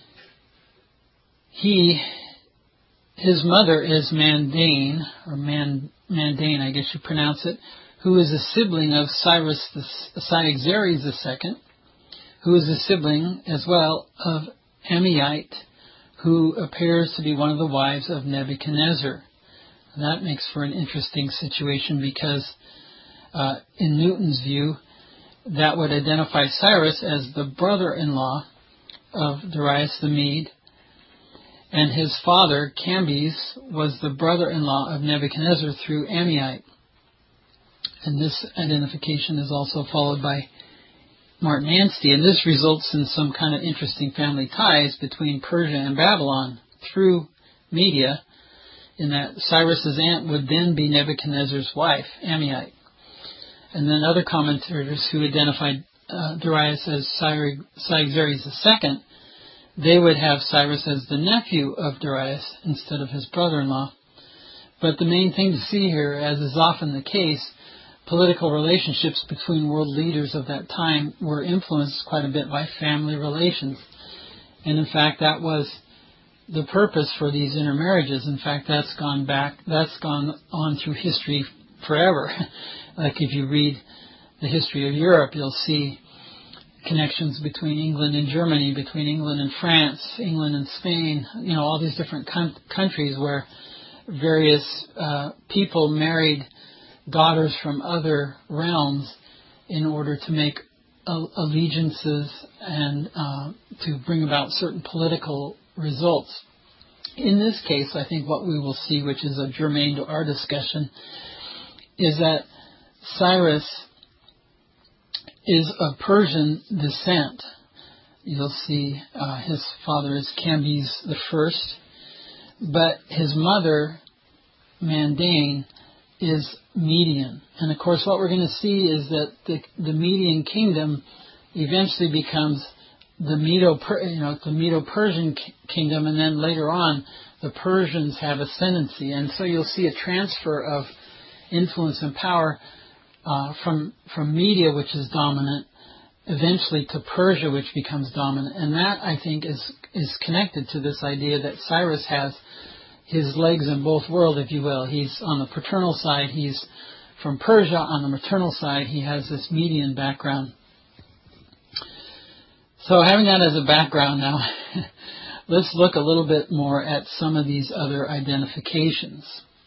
he, his mother is Mandane, or Man, Mandane, I guess you pronounce it, who is a sibling of Cyrus the, Cyaxares the Second, who is a sibling as well of Ammiite, who appears to be one of the wives of Nebuchadnezzar. And that makes for an interesting situation because uh, in Newton's view, that would identify Cyrus as the brother-in-law of Darius the Mede, and his father, Cambyses, was the brother-in-law of Nebuchadnezzar through Ammiite. And this identification is also followed by Martin Anstey, and this results in some kind of interesting family ties between Persia and Babylon through Media, in that Cyrus's aunt would then be Nebuchadnezzar's wife, Ammiite. And then other commentators who identified uh, Darius as Cyaxares the Second, they would have Cyrus as the nephew of Darius instead of his brother-in-law. But the main thing to see here, as is often the case, political relationships between world leaders of that time were influenced quite a bit by family relations. And in fact, that was the purpose for these intermarriages. In fact, that's gone back, that's gone on through history forever. Like if you read the history of Europe, you'll see connections between England and Germany, between England and France, England and Spain, you know, all these different con- countries where various uh, people married daughters from other realms in order to make allegiances and uh, to bring about certain political results. In this case, I think what we will see, which is a germane to our discussion, is that Cyrus is of Persian descent. You'll see uh, his father is Cambyses the First, but his mother, Mandane, is Median. And of course what we're going to see is that the, the Median kingdom eventually becomes the Medo, you know, the Medo-Persian kingdom, and then later on the Persians have ascendancy. And so you'll see a transfer of influence and power uh, from from Media, which is dominant, eventually to Persia, which becomes dominant. And that, I think, is is connected to this idea that Cyrus has his legs in both worlds, if you will. He's on the paternal side, he's from Persia. On the maternal side, he has this Median background. So having that as a background now, let's look a little bit more at some of these other identifications.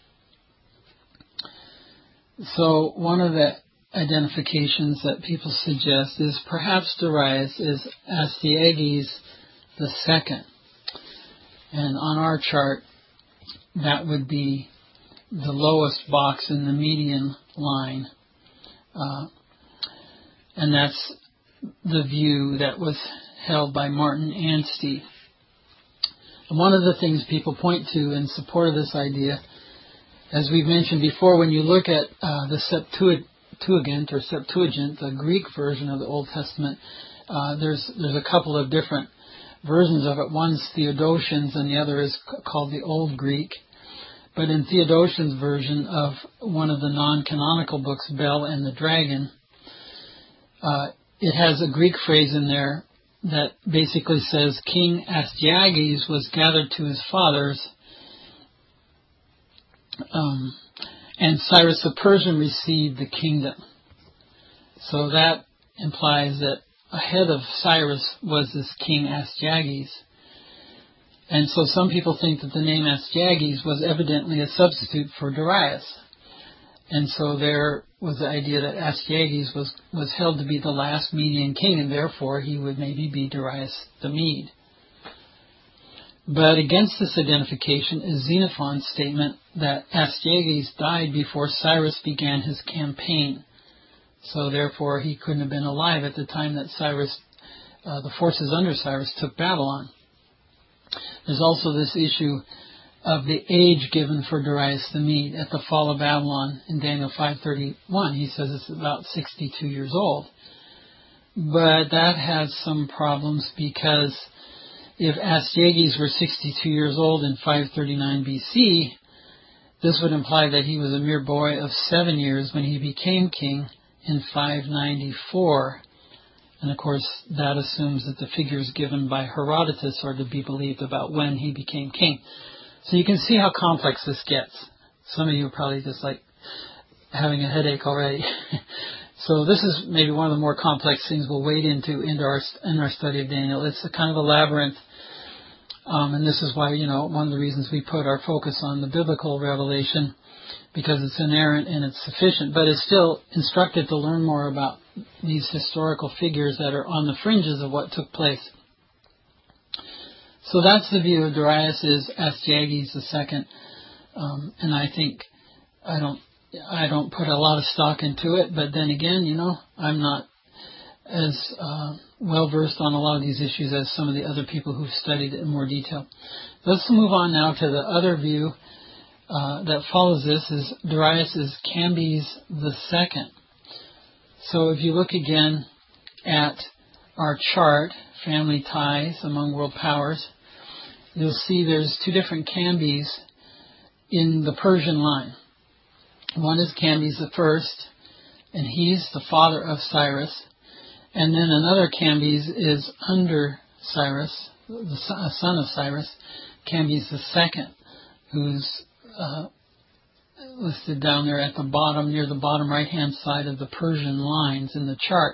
So one of the identifications that people suggest is perhaps Darius is Astyages the Second. And on our chart, that would be the lowest box in the median line. Uh, and that's the view that was held by Martin Anstey. And one of the things people point to in support of this idea, as we've mentioned before, when you look at uh, the Septuagint or Septuagint, the Greek version of the Old Testament, uh, there's there's a couple of different versions of it. One's Theodotion's and the other is c- called the Old Greek. But in Theodotion's version of one of the non-canonical books, Bel and the Dragon, uh, it has a Greek phrase in there that basically says, King Astyages was gathered to his fathers, um, and Cyrus the Persian received the kingdom. So that implies that ahead of Cyrus was this King Astyages. And so some people think that the name Astyages was evidently a substitute for Darius. And so there was the idea that Astyages was, was held to be the last Median king, and therefore he would maybe be Darius the Mede. But against this identification is Xenophon's statement that Astyages died before Cyrus began his campaign. So therefore he couldn't have been alive at the time that Cyrus, uh, the forces under Cyrus took Babylon. There's also this issue of the age given for Darius the Mede at the fall of Babylon in Daniel five thirty-one. He says it's about sixty-two years old. But that has some problems, because if Astyages were sixty-two years old in five thirty-nine B C, this would imply that he was a mere boy of seven years when he became king in five ninety-four. And of course, that assumes that the figures given by Herodotus are to be believed about when he became king. So you can see how complex this gets. Some of you are probably just like having a headache already. So this is maybe one of the more complex things we'll wade into into our, in our study of Daniel. It's a kind of a labyrinth. Um, and this is why, you know, one of the reasons we put our focus on the biblical revelation, because it's inerrant and it's sufficient, but it's still instructive to learn more about these historical figures that are on the fringes of what took place. So that's the view of Darius is Astyages the second, um, and I think I don't I don't put a lot of stock into it, but then again, you know, I'm not as uh, well versed on a lot of these issues as some of the other people who've studied it in more detail. Let's move on now to the other view uh, that follows this, is Darius is Cambyses the second. So if you look again at our chart, family ties among world powers, you'll see there's two different Cambyses in the Persian line. One is Cambyses the first, and he's the father of Cyrus. And then another Cambyses is under Cyrus, the son of Cyrus, Cambyses the second, who's uh, listed down there at the bottom, near the bottom right-hand side of the Persian lines in the chart.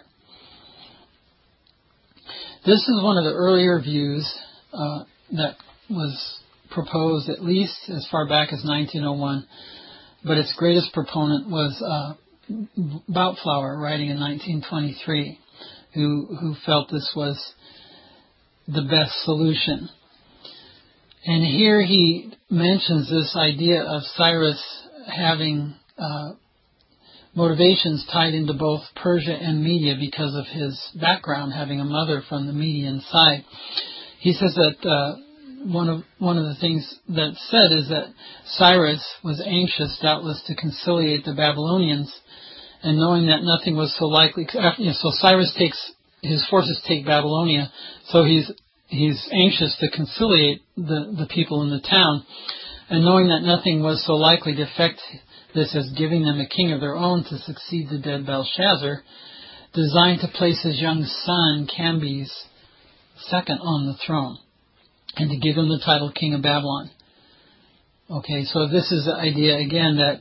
This is one of the earlier views uh, that was proposed at least as far back as nineteen oh one, but its greatest proponent was uh, Boutflower, writing in nineteen twenty-three, who, who felt this was the best solution. And here he mentions this idea of Cyrus having uh, motivations tied into both Persia and Media because of his background, having a mother from the Median side. He says that uh, one of one of the things that's said is that Cyrus was anxious, doubtless, to conciliate the Babylonians, and knowing that nothing was so likely. You know, so Cyrus takes his forces take Babylonia, so he's he's anxious to conciliate the the people in the town, and knowing that nothing was so likely to affect this as giving them a king of their own to succeed the dead Belshazzar, designed to place his young son Cambyses second on the throne, and to give him the title King of Babylon. Okay, so this is the idea again that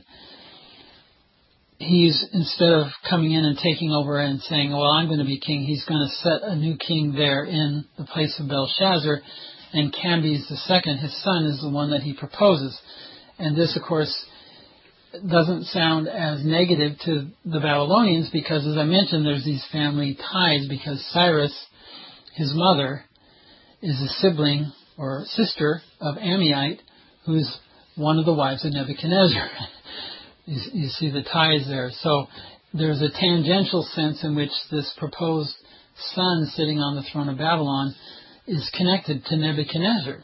he's, instead of coming in and taking over and saying, well, I'm going to be king, he's going to set a new king there in the place of Belshazzar, and Cambyses the second, his son, is the one that he proposes. And this, of course, doesn't sound as negative to the Babylonians because, as I mentioned, there's these family ties, because Cyrus, his mother, is a sibling or sister of Ammiite, who's one of the wives of Nebuchadnezzar. you, you see the ties there. So there's a tangential sense in which this proposed son sitting on the throne of Babylon is connected to Nebuchadnezzar.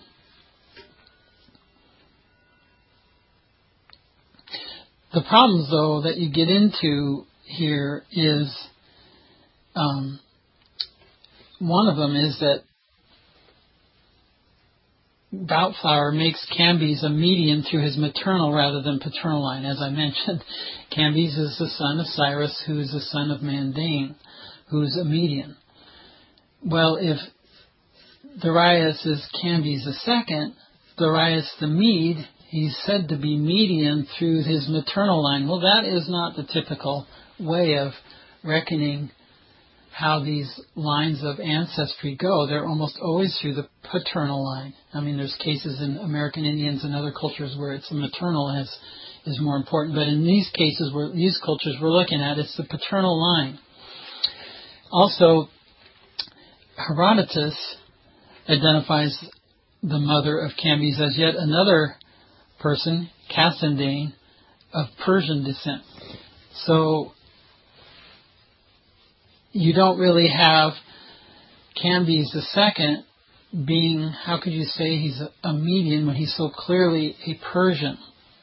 The problems, though, that you get into here is, um, one of them is that Boutflower makes Cambyses a median through his maternal rather than paternal line. As I mentioned, Cambyses is the son of Cyrus, who is the son of Mandane, who is a median. Well, if Darius is Cambyses the second, Darius the Mede, he's said to be median through his maternal line. Well, that is not the typical way of reckoning how these lines of ancestry go, they're almost always through the paternal line. I mean, there's cases in American Indians and other cultures where it's maternal is, is more important, but in these cases, where these cultures we're looking at, it's the paternal line. Also, Herodotus identifies the mother of Cambyses as yet another person, Cassandane, of Persian descent. So you don't really have Cambyses the second being, how could you say he's a, a Median when he's so clearly a Persian?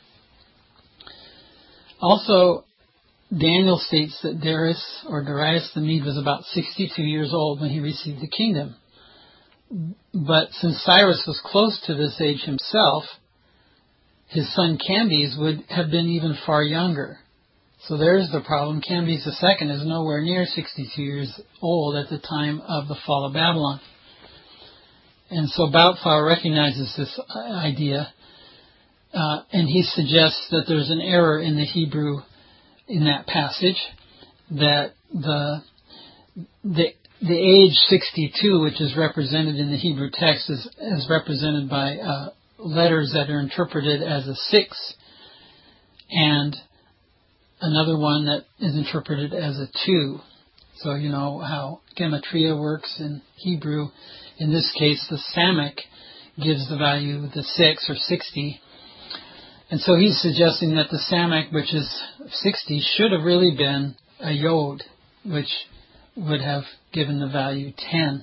Also, Daniel states that Darius, or Darius the Mede, was about sixty-two years old when he received the kingdom. But since Cyrus was close to this age himself, his son Cambyses would have been even far younger. So there's the problem. Cambyses the second is nowhere near sixty-two years old at the time of the fall of Babylon. And so Boutflower recognizes this idea, uh, and he suggests that there's an error in the Hebrew in that passage, that the the the age sixty-two, which is represented in the Hebrew text, is, is represented by uh, letters that are interpreted as a six, and another one that is interpreted as a two. So you know how gematria works in Hebrew. In this case, the Samic gives the value the six or sixty. And so he's suggesting that the Samic, which is sixty, should have really been a Yod, which would have given the value ten.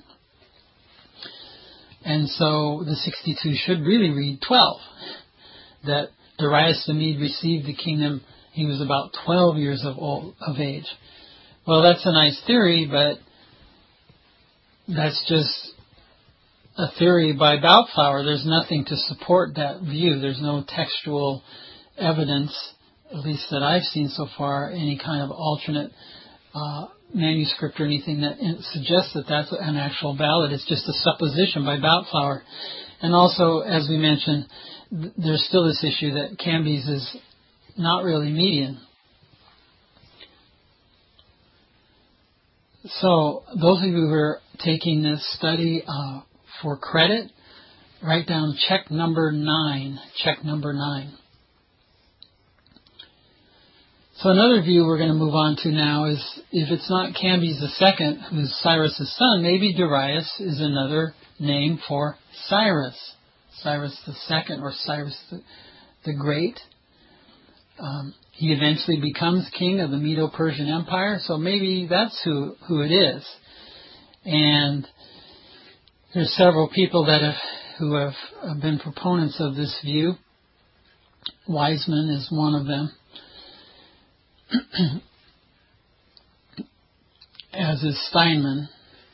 And so the sixty-two should really read twelve. That Darius the Mede received the kingdom, he was about twelve years of old, of age. Well, that's a nice theory, but that's just a theory by Boutflower. There's nothing to support that view. There's no textual evidence, at least that I've seen so far, any kind of alternate uh, manuscript or anything that suggests that that's an actual ballad. It's just a supposition by Boutflower. And also, as we mentioned, th- there's still this issue that Cambyses is not really Median. So, those of you who are taking this study uh, for credit, write down check number nine. Check number nine. So another view we're going to move on to now is, if it's not Cambyses the second, who's Cyrus' son, maybe Darius is another name for Cyrus. Cyrus the second, or Cyrus the, the Great. Um, he eventually becomes king of the Medo-Persian Empire, so maybe that's who, who it is. And there's several people that have who have been proponents of this view. Wiseman is one of them, as is Steinman.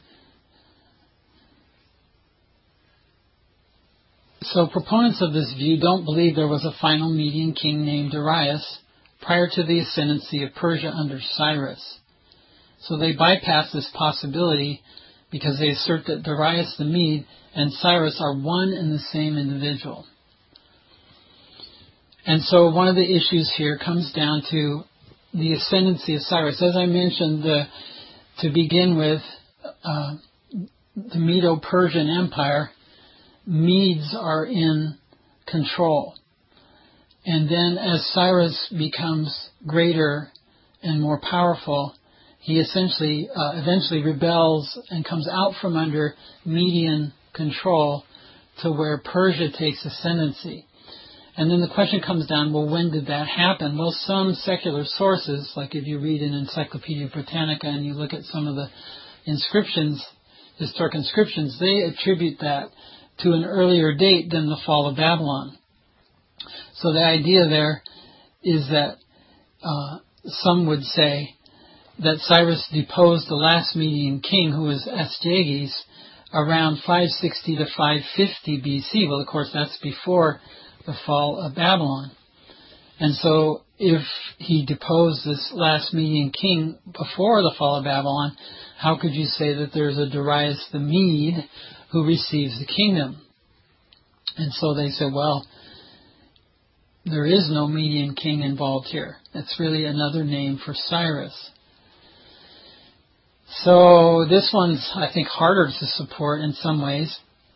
So proponents of this view don't believe there was a final Median king named Darius prior to the ascendancy of Persia under Cyrus. So they bypass this possibility because they assert that Darius the Mede and Cyrus are one and the same individual. And so one of the issues here comes down to the ascendancy of Cyrus. As I mentioned, the, to begin with, uh, the Medo-Persian Empire, Medes are in control. And then as Cyrus becomes greater and more powerful, he essentially, uh, eventually rebels and comes out from under Median control to where Persia takes ascendancy. And then the question comes down, well, when did that happen? Well, some secular sources, like if you read in Encyclopedia Britannica and you look at some of the inscriptions, historic inscriptions, they attribute that to an earlier date than the fall of Babylon. So the idea there is that uh, some would say that Cyrus deposed the last Median king, who was Astyages, around five sixty to five fifty B C. Well, of course, that's before the fall of Babylon. And so if he deposed this last Median king before the fall of Babylon, how could you say that there's a Darius the Mede who receives the kingdom? And so they said, well, there is no Median king involved here. It's really another name for Cyrus. So this one's, I think, harder to support in some ways.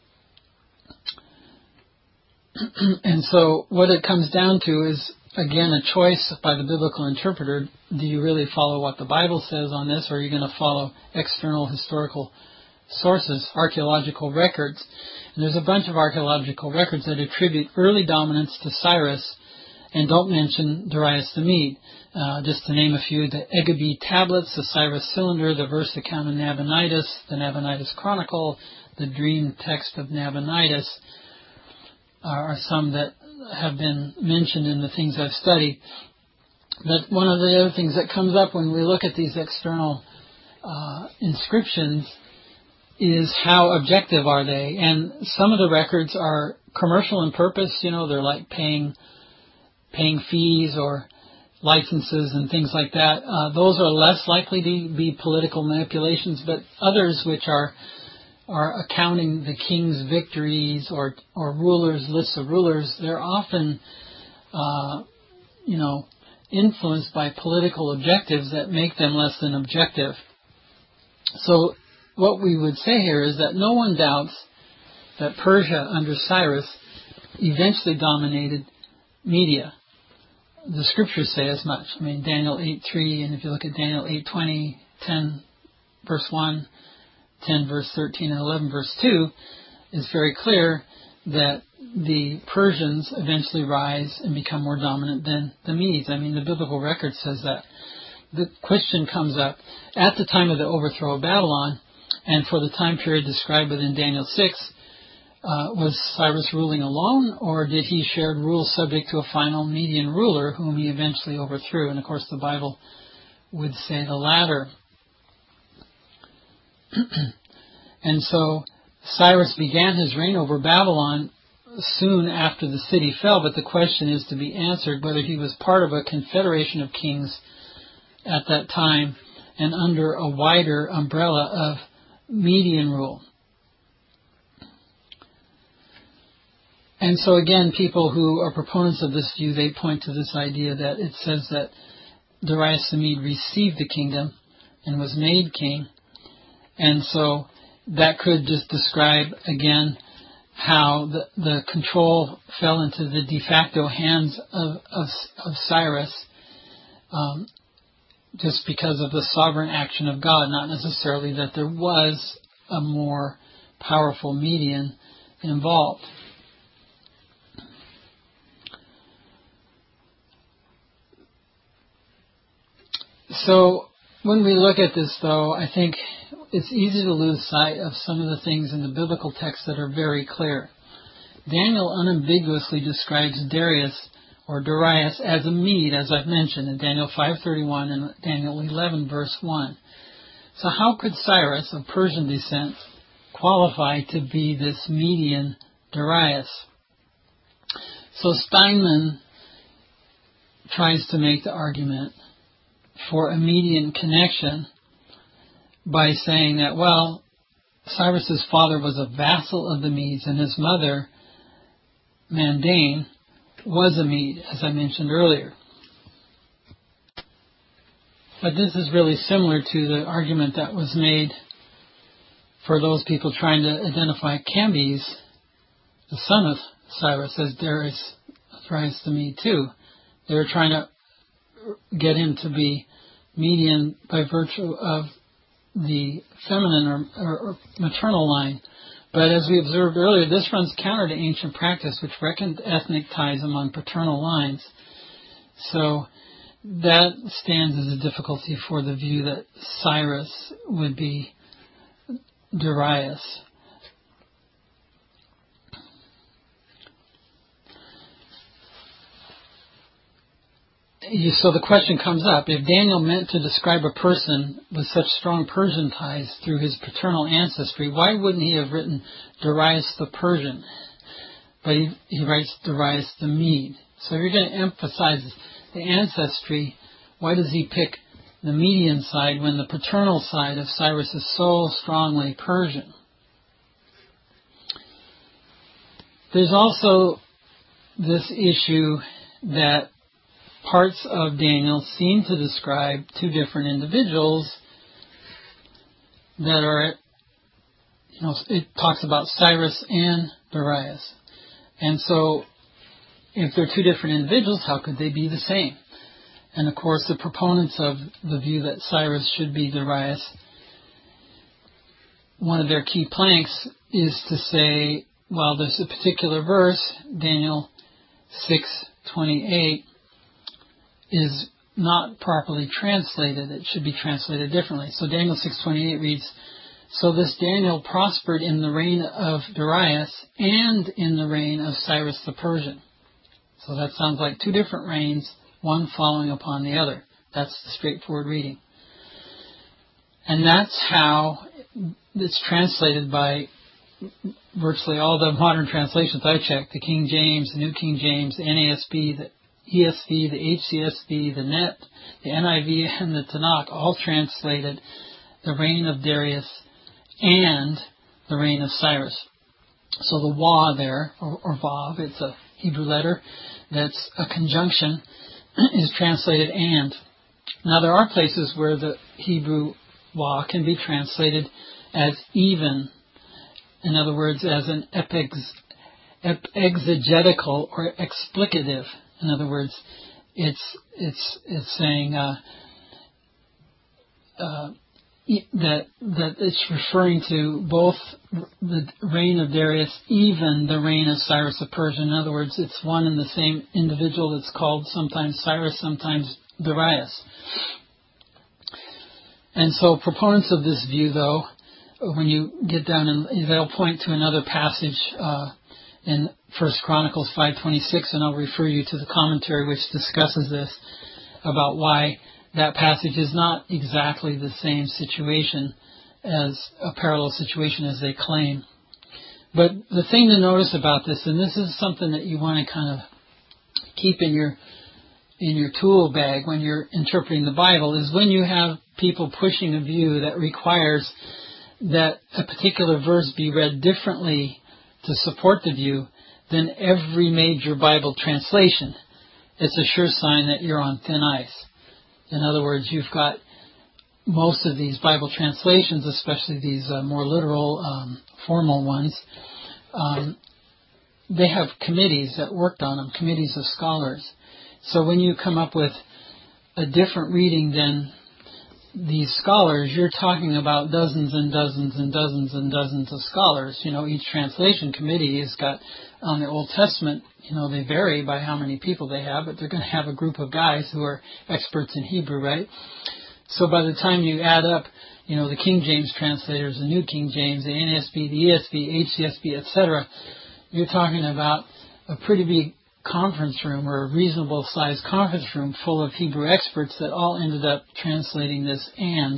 And so what it comes down to is, again, a choice by the biblical interpreter. Do you really follow what the Bible says on this, or are you going to follow external historical sources, archaeological records? And there's a bunch of archaeological records that attribute early dominance to Cyrus and don't mention Darius the Mede. Uh, just to name a few, the Agabe tablets, the Cyrus cylinder, the verse account of Nabonidus, the Nabonidus Chronicle, the dream text of Nabonidus are some that have been mentioned in the things I've studied. But one of the other things that comes up when we look at these external uh, inscriptions is how objective are they? And some of the records are commercial in purpose. You know, they're like paying paying fees or licenses and things like that. Uh, those are less likely to be political manipulations, but others which are are accounting the king's victories or or rulers, lists of rulers, they're often, uh, you know, influenced by political objectives that make them less than objective. So what we would say here is that no one doubts that Persia under Cyrus eventually dominated Media. The scriptures say as much. I mean, Daniel eight three, and if you look at Daniel eight twenty, ten verse one, ten verse thirteen, and eleven verse two, is very clear that the Persians eventually rise and become more dominant than the Medes. I mean, the biblical record says that. The question comes up, at the time of the overthrow of Babylon, and for the time period described within Daniel six, uh, was Cyrus ruling alone, or did he share rule subject to a final Median ruler whom he eventually overthrew? And of course the Bible would say the latter. And so Cyrus began his reign over Babylon soon after the city fell, but the question is to be answered whether he was part of a confederation of kings at that time and under a wider umbrella of Median rule. And so again, people who are proponents of this view, they point to this idea that it says that Darius the Mede received the kingdom and was made king. And so that could just describe, again, how the, the control fell into the de facto hands of, of, of Cyrus um, just because of the sovereign action of God, not necessarily that there was a more powerful Median involved. So when we look at this, though, I think it's easy to lose sight of some of the things in the biblical text that are very clear. Daniel unambiguously describes Darius or Darius as a Mede, as I've mentioned in Daniel five thirty-one and Daniel eleven verse one. So how could Cyrus of Persian descent qualify to be this Median Darius? So Steinman tries to make the argument for a Median connection by saying that, well, Cyrus's father was a vassal of the Medes and his mother, Mandane, was a Mede, as I mentioned earlier. But this is really similar to the argument that was made for those people trying to identify Cambyses, the son of Cyrus, as Darius, Darius the Mede too. They were trying to get him to be Median by virtue of the feminine or, or, or maternal line. But as we observed earlier, this runs counter to ancient practice, which reckoned ethnic ties among paternal lines. So that stands as a difficulty for the view that Cyrus would be Darius. So the question comes up, if Daniel meant to describe a person with such strong Persian ties through his paternal ancestry, why wouldn't he have written Darius the Persian? But he, he writes Darius the Mede. So if you're going to emphasize the ancestry, why does he pick the Median side when the paternal side of Cyrus is so strongly Persian? There's also this issue that parts of Daniel seem to describe two different individuals, that are, you know, it talks about Cyrus and Darius. And so, if they're two different individuals, how could they be the same? And of course, the proponents of the view that Cyrus should be Darius, one of their key planks is to say, well, there's a particular verse, Daniel six twenty-eight, is not properly translated. It should be translated differently. So Daniel six twenty-eight reads, "So this Daniel prospered in the reign of Darius and in the reign of Cyrus the Persian." So that sounds like two different reigns, one following upon the other. That's the straightforward reading. And that's how it's translated by virtually all the modern translations I checked, the King James, the New King James, the N A S B, the E S V, the H C S B, the N E T, the N I V, and the Tanakh all translated the reign of Darius and the reign of Cyrus. So the wa there, or, or vav, it's a Hebrew letter that's a conjunction, is translated and. Now there are places where the Hebrew wa can be translated as even. In other words, as an epigs, ep, exegetical or explicative. In other words, it's it's it's saying uh, uh, that that it's referring to both the reign of Darius, even the reign of Cyrus the Persian. In other words, it's one and the same individual that's called sometimes Cyrus, sometimes Darius. And so, proponents of this view, though, when you get down and they'll point to another passage uh, in First Chronicles five twenty-six, and I'll refer you to the commentary which discusses this about why that passage is not exactly the same situation as a parallel situation as they claim. But the thing to notice about this, and this is something that you want to kind of keep in your in your tool bag when you're interpreting the Bible, is when you have people pushing a view that requires that a particular verse be read differently to support the view than every major Bible translation. It's a sure sign that you're on thin ice. In other words, you've got most of these Bible translations, especially these uh, more literal, um, formal ones, um, they have committees that worked on them, committees of scholars. So when you come up with a different reading than these scholars, you're talking about dozens and dozens and dozens and dozens of scholars. You know, each translation committee has got, on the Old Testament, you know, they vary by how many people they have, but they're going to have a group of guys who are experts in Hebrew, right? So by the time you add up, you know, the King James translators, the New King James, the N A S B, the E S V, H C S B, et cetera, you're talking about a pretty big conference room, or a reasonable sized conference room full of Hebrew experts that all ended up translating this and.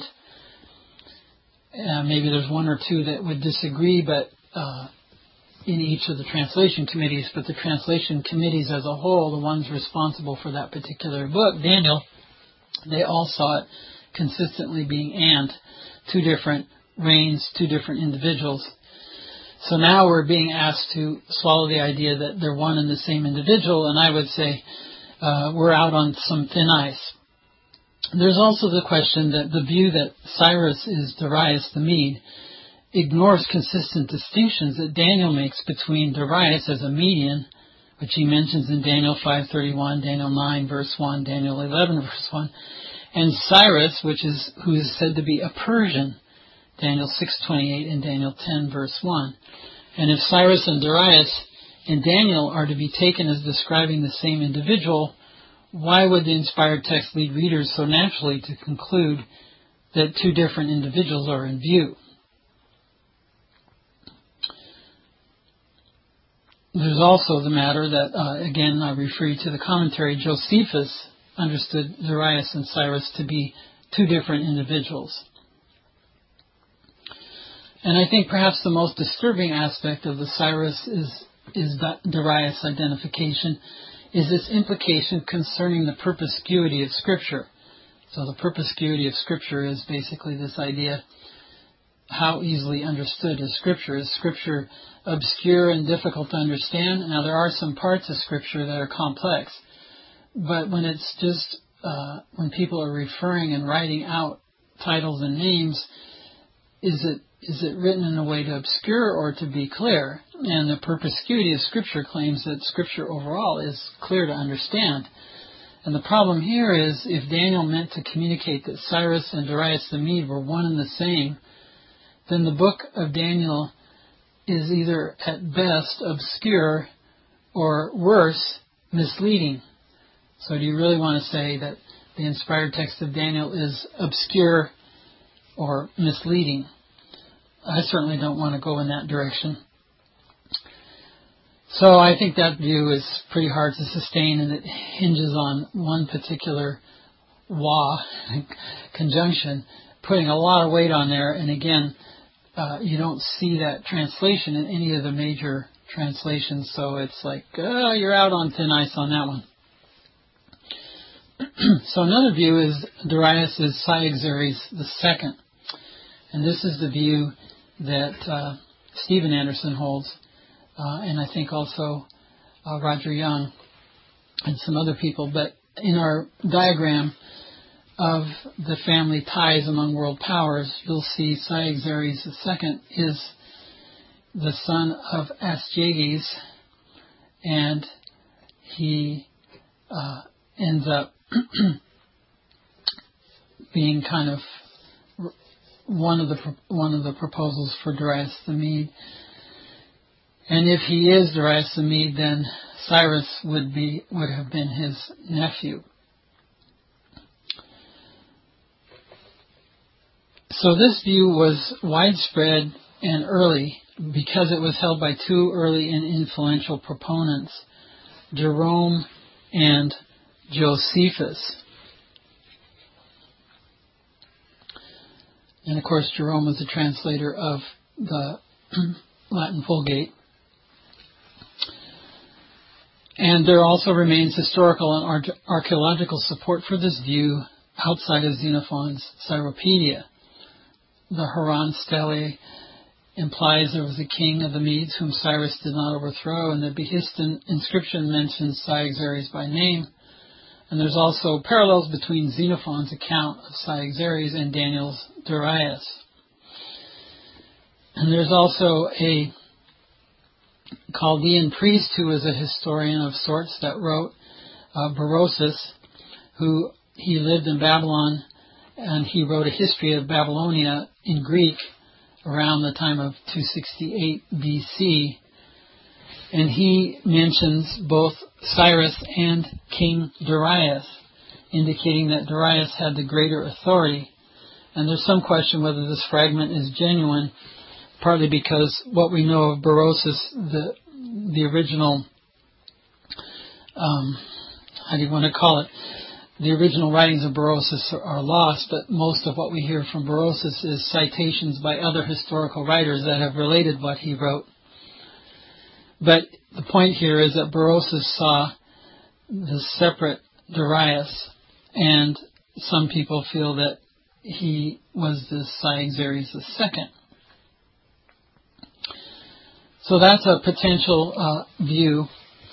Uh, maybe there's one or two that would disagree, but uh, in each of the translation committees, but the translation committees as a whole, the ones responsible for that particular book, Daniel, they all saw it consistently being and, two different reigns, two different individuals. So now we're being asked to swallow the idea that they're one and the same individual, and I would say uh, we're out on some thin ice. There's also the question that the view that Cyrus is Darius the Mede ignores consistent distinctions that Daniel makes between Darius as a Median, which he mentions in Daniel five thirty-one, Daniel nine verse one, Daniel eleven verse one, and Cyrus, which is who is said to be a Persian, Daniel six twenty-eight and Daniel ten verse one. And if Cyrus and Darius in Daniel are to be taken as describing the same individual, why would the inspired text lead readers so naturally to conclude that two different individuals are in view? There's also the matter that, uh, again, I refer you to the commentary, Josephus understood Darius and Cyrus to be two different individuals. And I think perhaps the most disturbing aspect of the Cyrus is, is Darius identification is its implication concerning the perspicuity of Scripture. So the perspicuity of Scripture is basically this idea, how easily understood is Scripture? Is Scripture obscure and difficult to understand? Now there are some parts of Scripture that are complex, but when it's just, uh, when people are referring and writing out titles and names, is it is it written in a way to obscure or to be clear? And the perspicuity of Scripture claims that Scripture overall is clear to understand. And the problem here is, if Daniel meant to communicate that Cyrus and Darius the Mede were one and the same, then the book of Daniel is either at best obscure or worse, misleading. So do you really want to say that the inspired text of Daniel is obscure or misleading? I certainly don't want to go in that direction. So I think that view is pretty hard to sustain, and it hinges on one particular wa, conjunction, putting a lot of weight on there. And again, uh, you don't see that translation in any of the major translations, so it's like, oh, you're out on thin ice on that one. So another view is Darius is Cyaxares the Second, and this is the view that uh, Stephen Anderson holds, uh, and I think also uh, Roger Young and some other people. But in our diagram of the family ties among world powers, you'll see Cyaxares the Second is the son of Astyages, and he uh, ends up being kind of one of the one of the proposals for Darius the Mede. And if he is Darius the Mede, then Cyrus would be would have been his nephew. So this view was widespread and early because it was held by two early and influential proponents, Jerome and Josephus. And of course, Jerome was the translator of the Latin Vulgate. And there also remains historical and archaeological support for this view outside of Xenophon's Cyropedia. The Haran Stele implies there was a king of the Medes whom Cyrus did not overthrow, and the Behistun inscription mentions Cyaxares by name. And there's also parallels between Xenophon's account of Cyaxares and Daniel's Darius. And there's also a Chaldean priest who was a historian of sorts that wrote, uh, Berosus, who he lived in Babylon, and he wrote a history of Babylonia in Greek around the time of two sixty-eight B C, and he mentions both Cyrus and King Darius, indicating that Darius had the greater authority. And there's some question whether this fragment is genuine, partly because what we know of Berosus, the the original, um, how do you want to call it, the original writings of Berosus are, are lost, but most of what we hear from Berosus is citations by other historical writers that have related what he wrote. But the point here is that Berosus saw the separate Darius, and some people feel that he was the Cyaxares the Second. So that's a potential uh, view.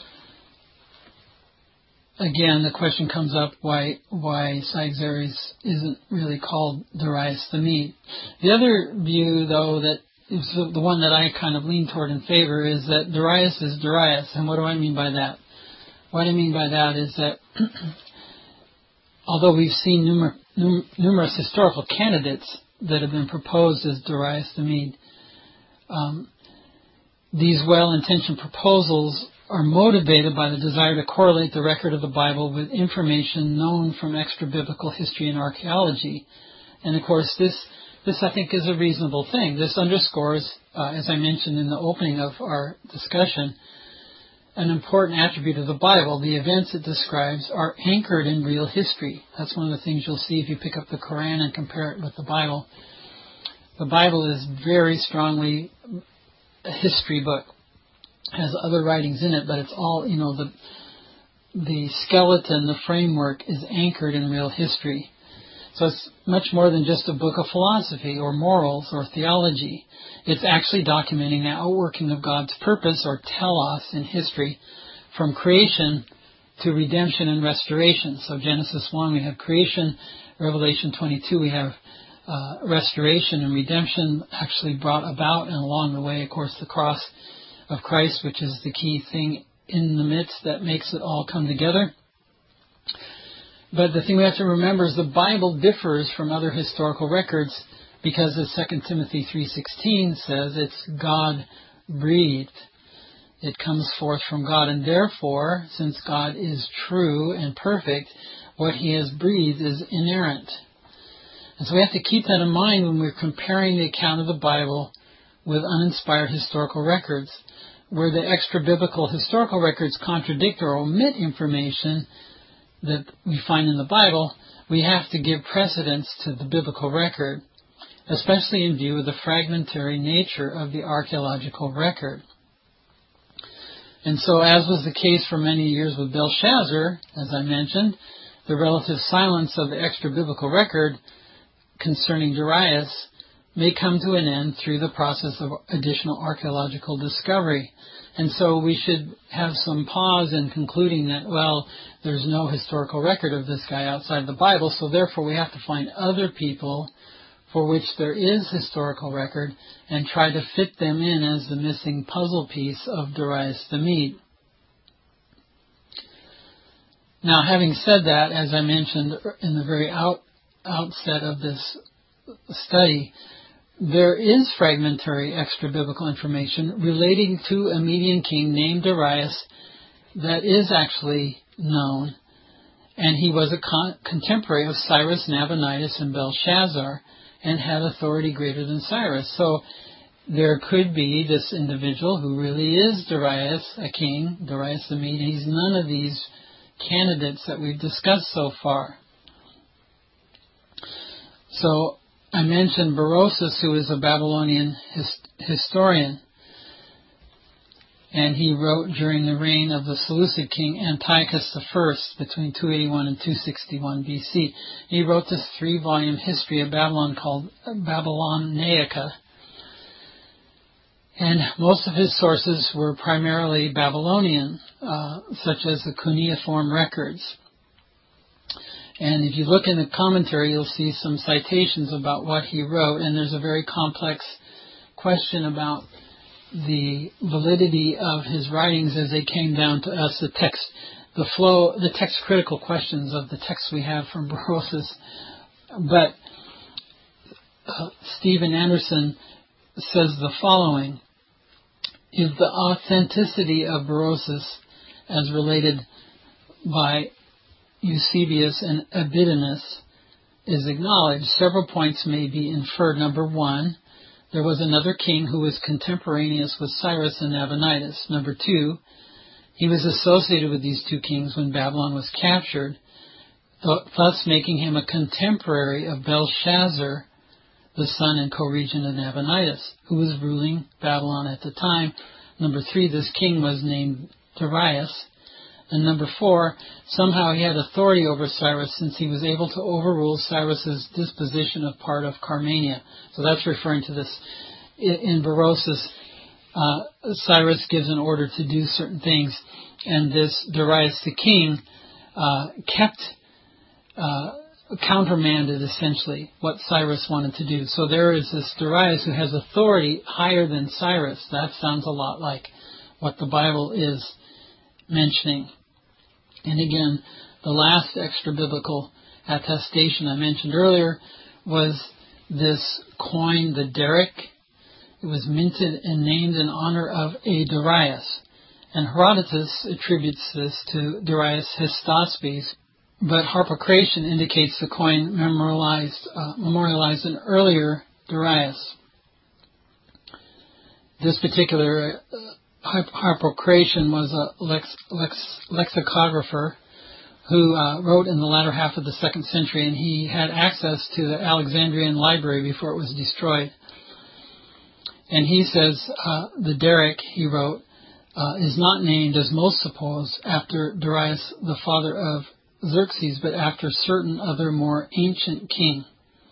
Again, the question comes up why why Cyaxares isn't really called Darius the Mede. The other view, though, that is the one that I kind of lean toward in favor, is that Darius is Darius. And what do I mean by that? What I mean by that is that although we've seen numer- num- numerous historical candidates that have been proposed as Darius the Mede, um, these well-intentioned proposals are motivated by the desire to correlate the record of the Bible with information known from extra-biblical history and archaeology. And of course, this, this I think is a reasonable thing. This underscores, uh, as I mentioned in the opening of our discussion, an important attribute of the Bible. The events it describes are anchored in real history. That's one of the things you'll see if you pick up the Quran and compare it with the Bible. The Bible is very strongly a history book. Has other writings in it, but it's all, you know, the the skeleton, the framework is anchored in real history. So it's much more than just a book of philosophy or morals or theology. It's actually documenting the outworking of God's purpose, or telos, in history, from creation to redemption and restoration. So Genesis one, we have creation. Revelation twenty-two, we have uh, restoration and redemption actually brought about, and along the way, of course, the cross of Christ, which is the key thing in the midst that makes it all come together. But the thing we have to remember is the Bible differs from other historical records because, as Second Timothy three sixteen says, it's God-breathed. It comes forth from God, and therefore, since God is true and perfect, what He has breathed is inerrant. And so we have to keep that in mind when we're comparing the account of the Bible with uninspired historical records. Where the extra-biblical historical records contradict or omit information that we find in the Bible, we have to give precedence to the biblical record, especially in view of the fragmentary nature of the archaeological record. And so, as was the case for many years with Belshazzar, as I mentioned, the relative silence of the extra-biblical record concerning Darius may come to an end through the process of additional archaeological discovery. And so we should have some pause in concluding that, well, there's no historical record of this guy outside the Bible, so therefore we have to find other people for which there is historical record and try to fit them in as the missing puzzle piece of Darius the Mede. Now, having said that, as I mentioned in the very out, outset of this study, there is fragmentary extra-biblical information relating to a Median king named Darius that is actually known, and he was a con- contemporary of Cyrus, Nabonidus, and Belshazzar, and had authority greater than Cyrus. So there could be this individual who really is Darius, a king, Darius the Mede. He's none of these candidates that we've discussed so far. So I mentioned Berosus, who is a Babylonian his, historian, and he wrote during the reign of the Seleucid king Antiochus the First between two eighty-one and two sixty-one B C. He wrote this three-volume history of Babylon called Babyloniaca, and most of his sources were primarily Babylonian, uh, such as the cuneiform records. And if you look in the commentary, you'll see some citations about what he wrote, and there's a very complex question about the validity of his writings as they came down to us, the text, the flow, the text critical questions of the text we have from Berosus. But uh, Stephen Anderson says the following: if the authenticity of Berosus, as related by Eusebius and Abydonis, is acknowledged, several points may be inferred. Number one, there was another king who was contemporaneous with Cyrus and Nabonidus. Number two, he was associated with these two kings when Babylon was captured, thus making him a contemporary of Belshazzar, the son and co-regent of Nabonidus, who was ruling Babylon at the time. Number three, this king was named Darius. And number four, somehow he had authority over Cyrus since he was able to overrule Cyrus's disposition of part of Carmania. So that's referring to this. In Berosus, uh, Cyrus gives an order to do certain things, and this Darius the king uh, kept, uh, countermanded essentially what Cyrus wanted to do. So there is this Darius who has authority higher than Cyrus. That sounds a lot like what the Bible is mentioning. And again, the last extra-biblical attestation I mentioned earlier was this coin, the Derrick. It was minted and named in honor of a Darius. And Herodotus attributes this to Darius Hystaspes, but Harpocration indicates the coin memorialized, uh, memorialized an earlier Darius. This particular uh, Harpocration was a lex, lex, lexicographer who uh, wrote in the latter half of the second century, and he had access to the Alexandrian library before it was destroyed. And he says uh, the Derrick, he wrote, uh, is not named, as most suppose, after Darius, the father of Xerxes, but after certain other more ancient king.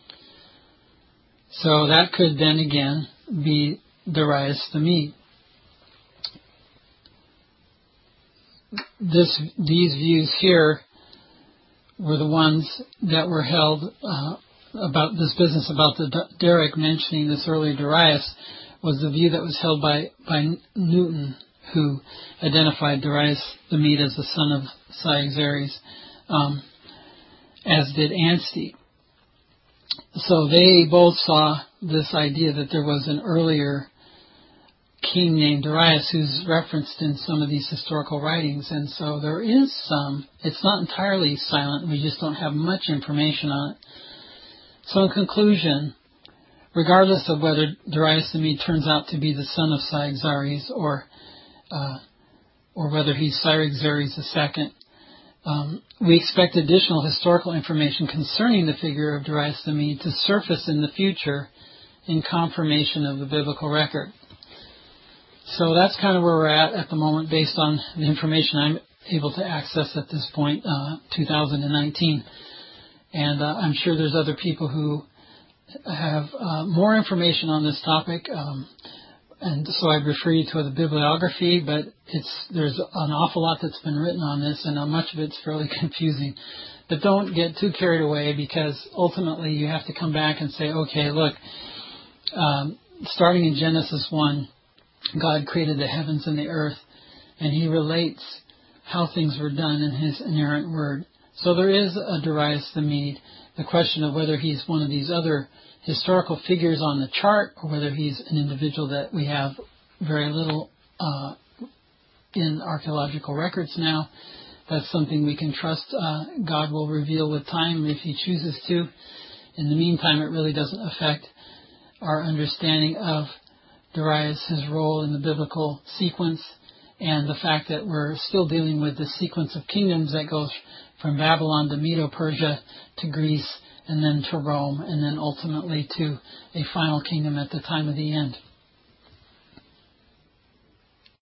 So that could then again be Darius the Mede. This, these views here were the ones that were held uh, about this business about the D- Derek mentioning this earlier Darius was the view that was held by, by Newton, who identified Darius the Mede as the son of Cyaxares, um, as did Anstey. So they both saw this idea that there was an earlier king named Darius who's referenced in some of these historical writings, and so there is some. It's not entirely silent. We just don't have much information on it. So in conclusion, regardless of whether Darius the Mede turns out to be the son of Cyaxares or uh, or whether he's Cyaxares the second, um, we expect additional historical information concerning the figure of Darius the Mede to surface in the future in confirmation of the biblical record. So that's kind of where we're at at the moment based on the information I'm able to access at this point, uh, two thousand nineteen. And uh, I'm sure there's other people who have uh, more information on this topic, um, and so I'd refer you to the bibliography, but it's there's an awful lot that's been written on this, and uh, much of it's fairly confusing. But don't get too carried away, because ultimately you have to come back and say, okay, look, um, starting in Genesis one, God created the heavens and the earth, and he relates how things were done in his inerrant word. So there is a Darius the Mede. The question of whether he's one of these other historical figures on the chart or whether he's an individual that we have very little uh, in archaeological records now, that's something we can trust uh, God will reveal with time if he chooses to. In the meantime, it really doesn't affect our understanding of Darius, his role in the biblical sequence, and the fact that we're still dealing with the sequence of kingdoms that goes from Babylon to Medo-Persia to Greece and then to Rome and then ultimately to a final kingdom at the time of the end.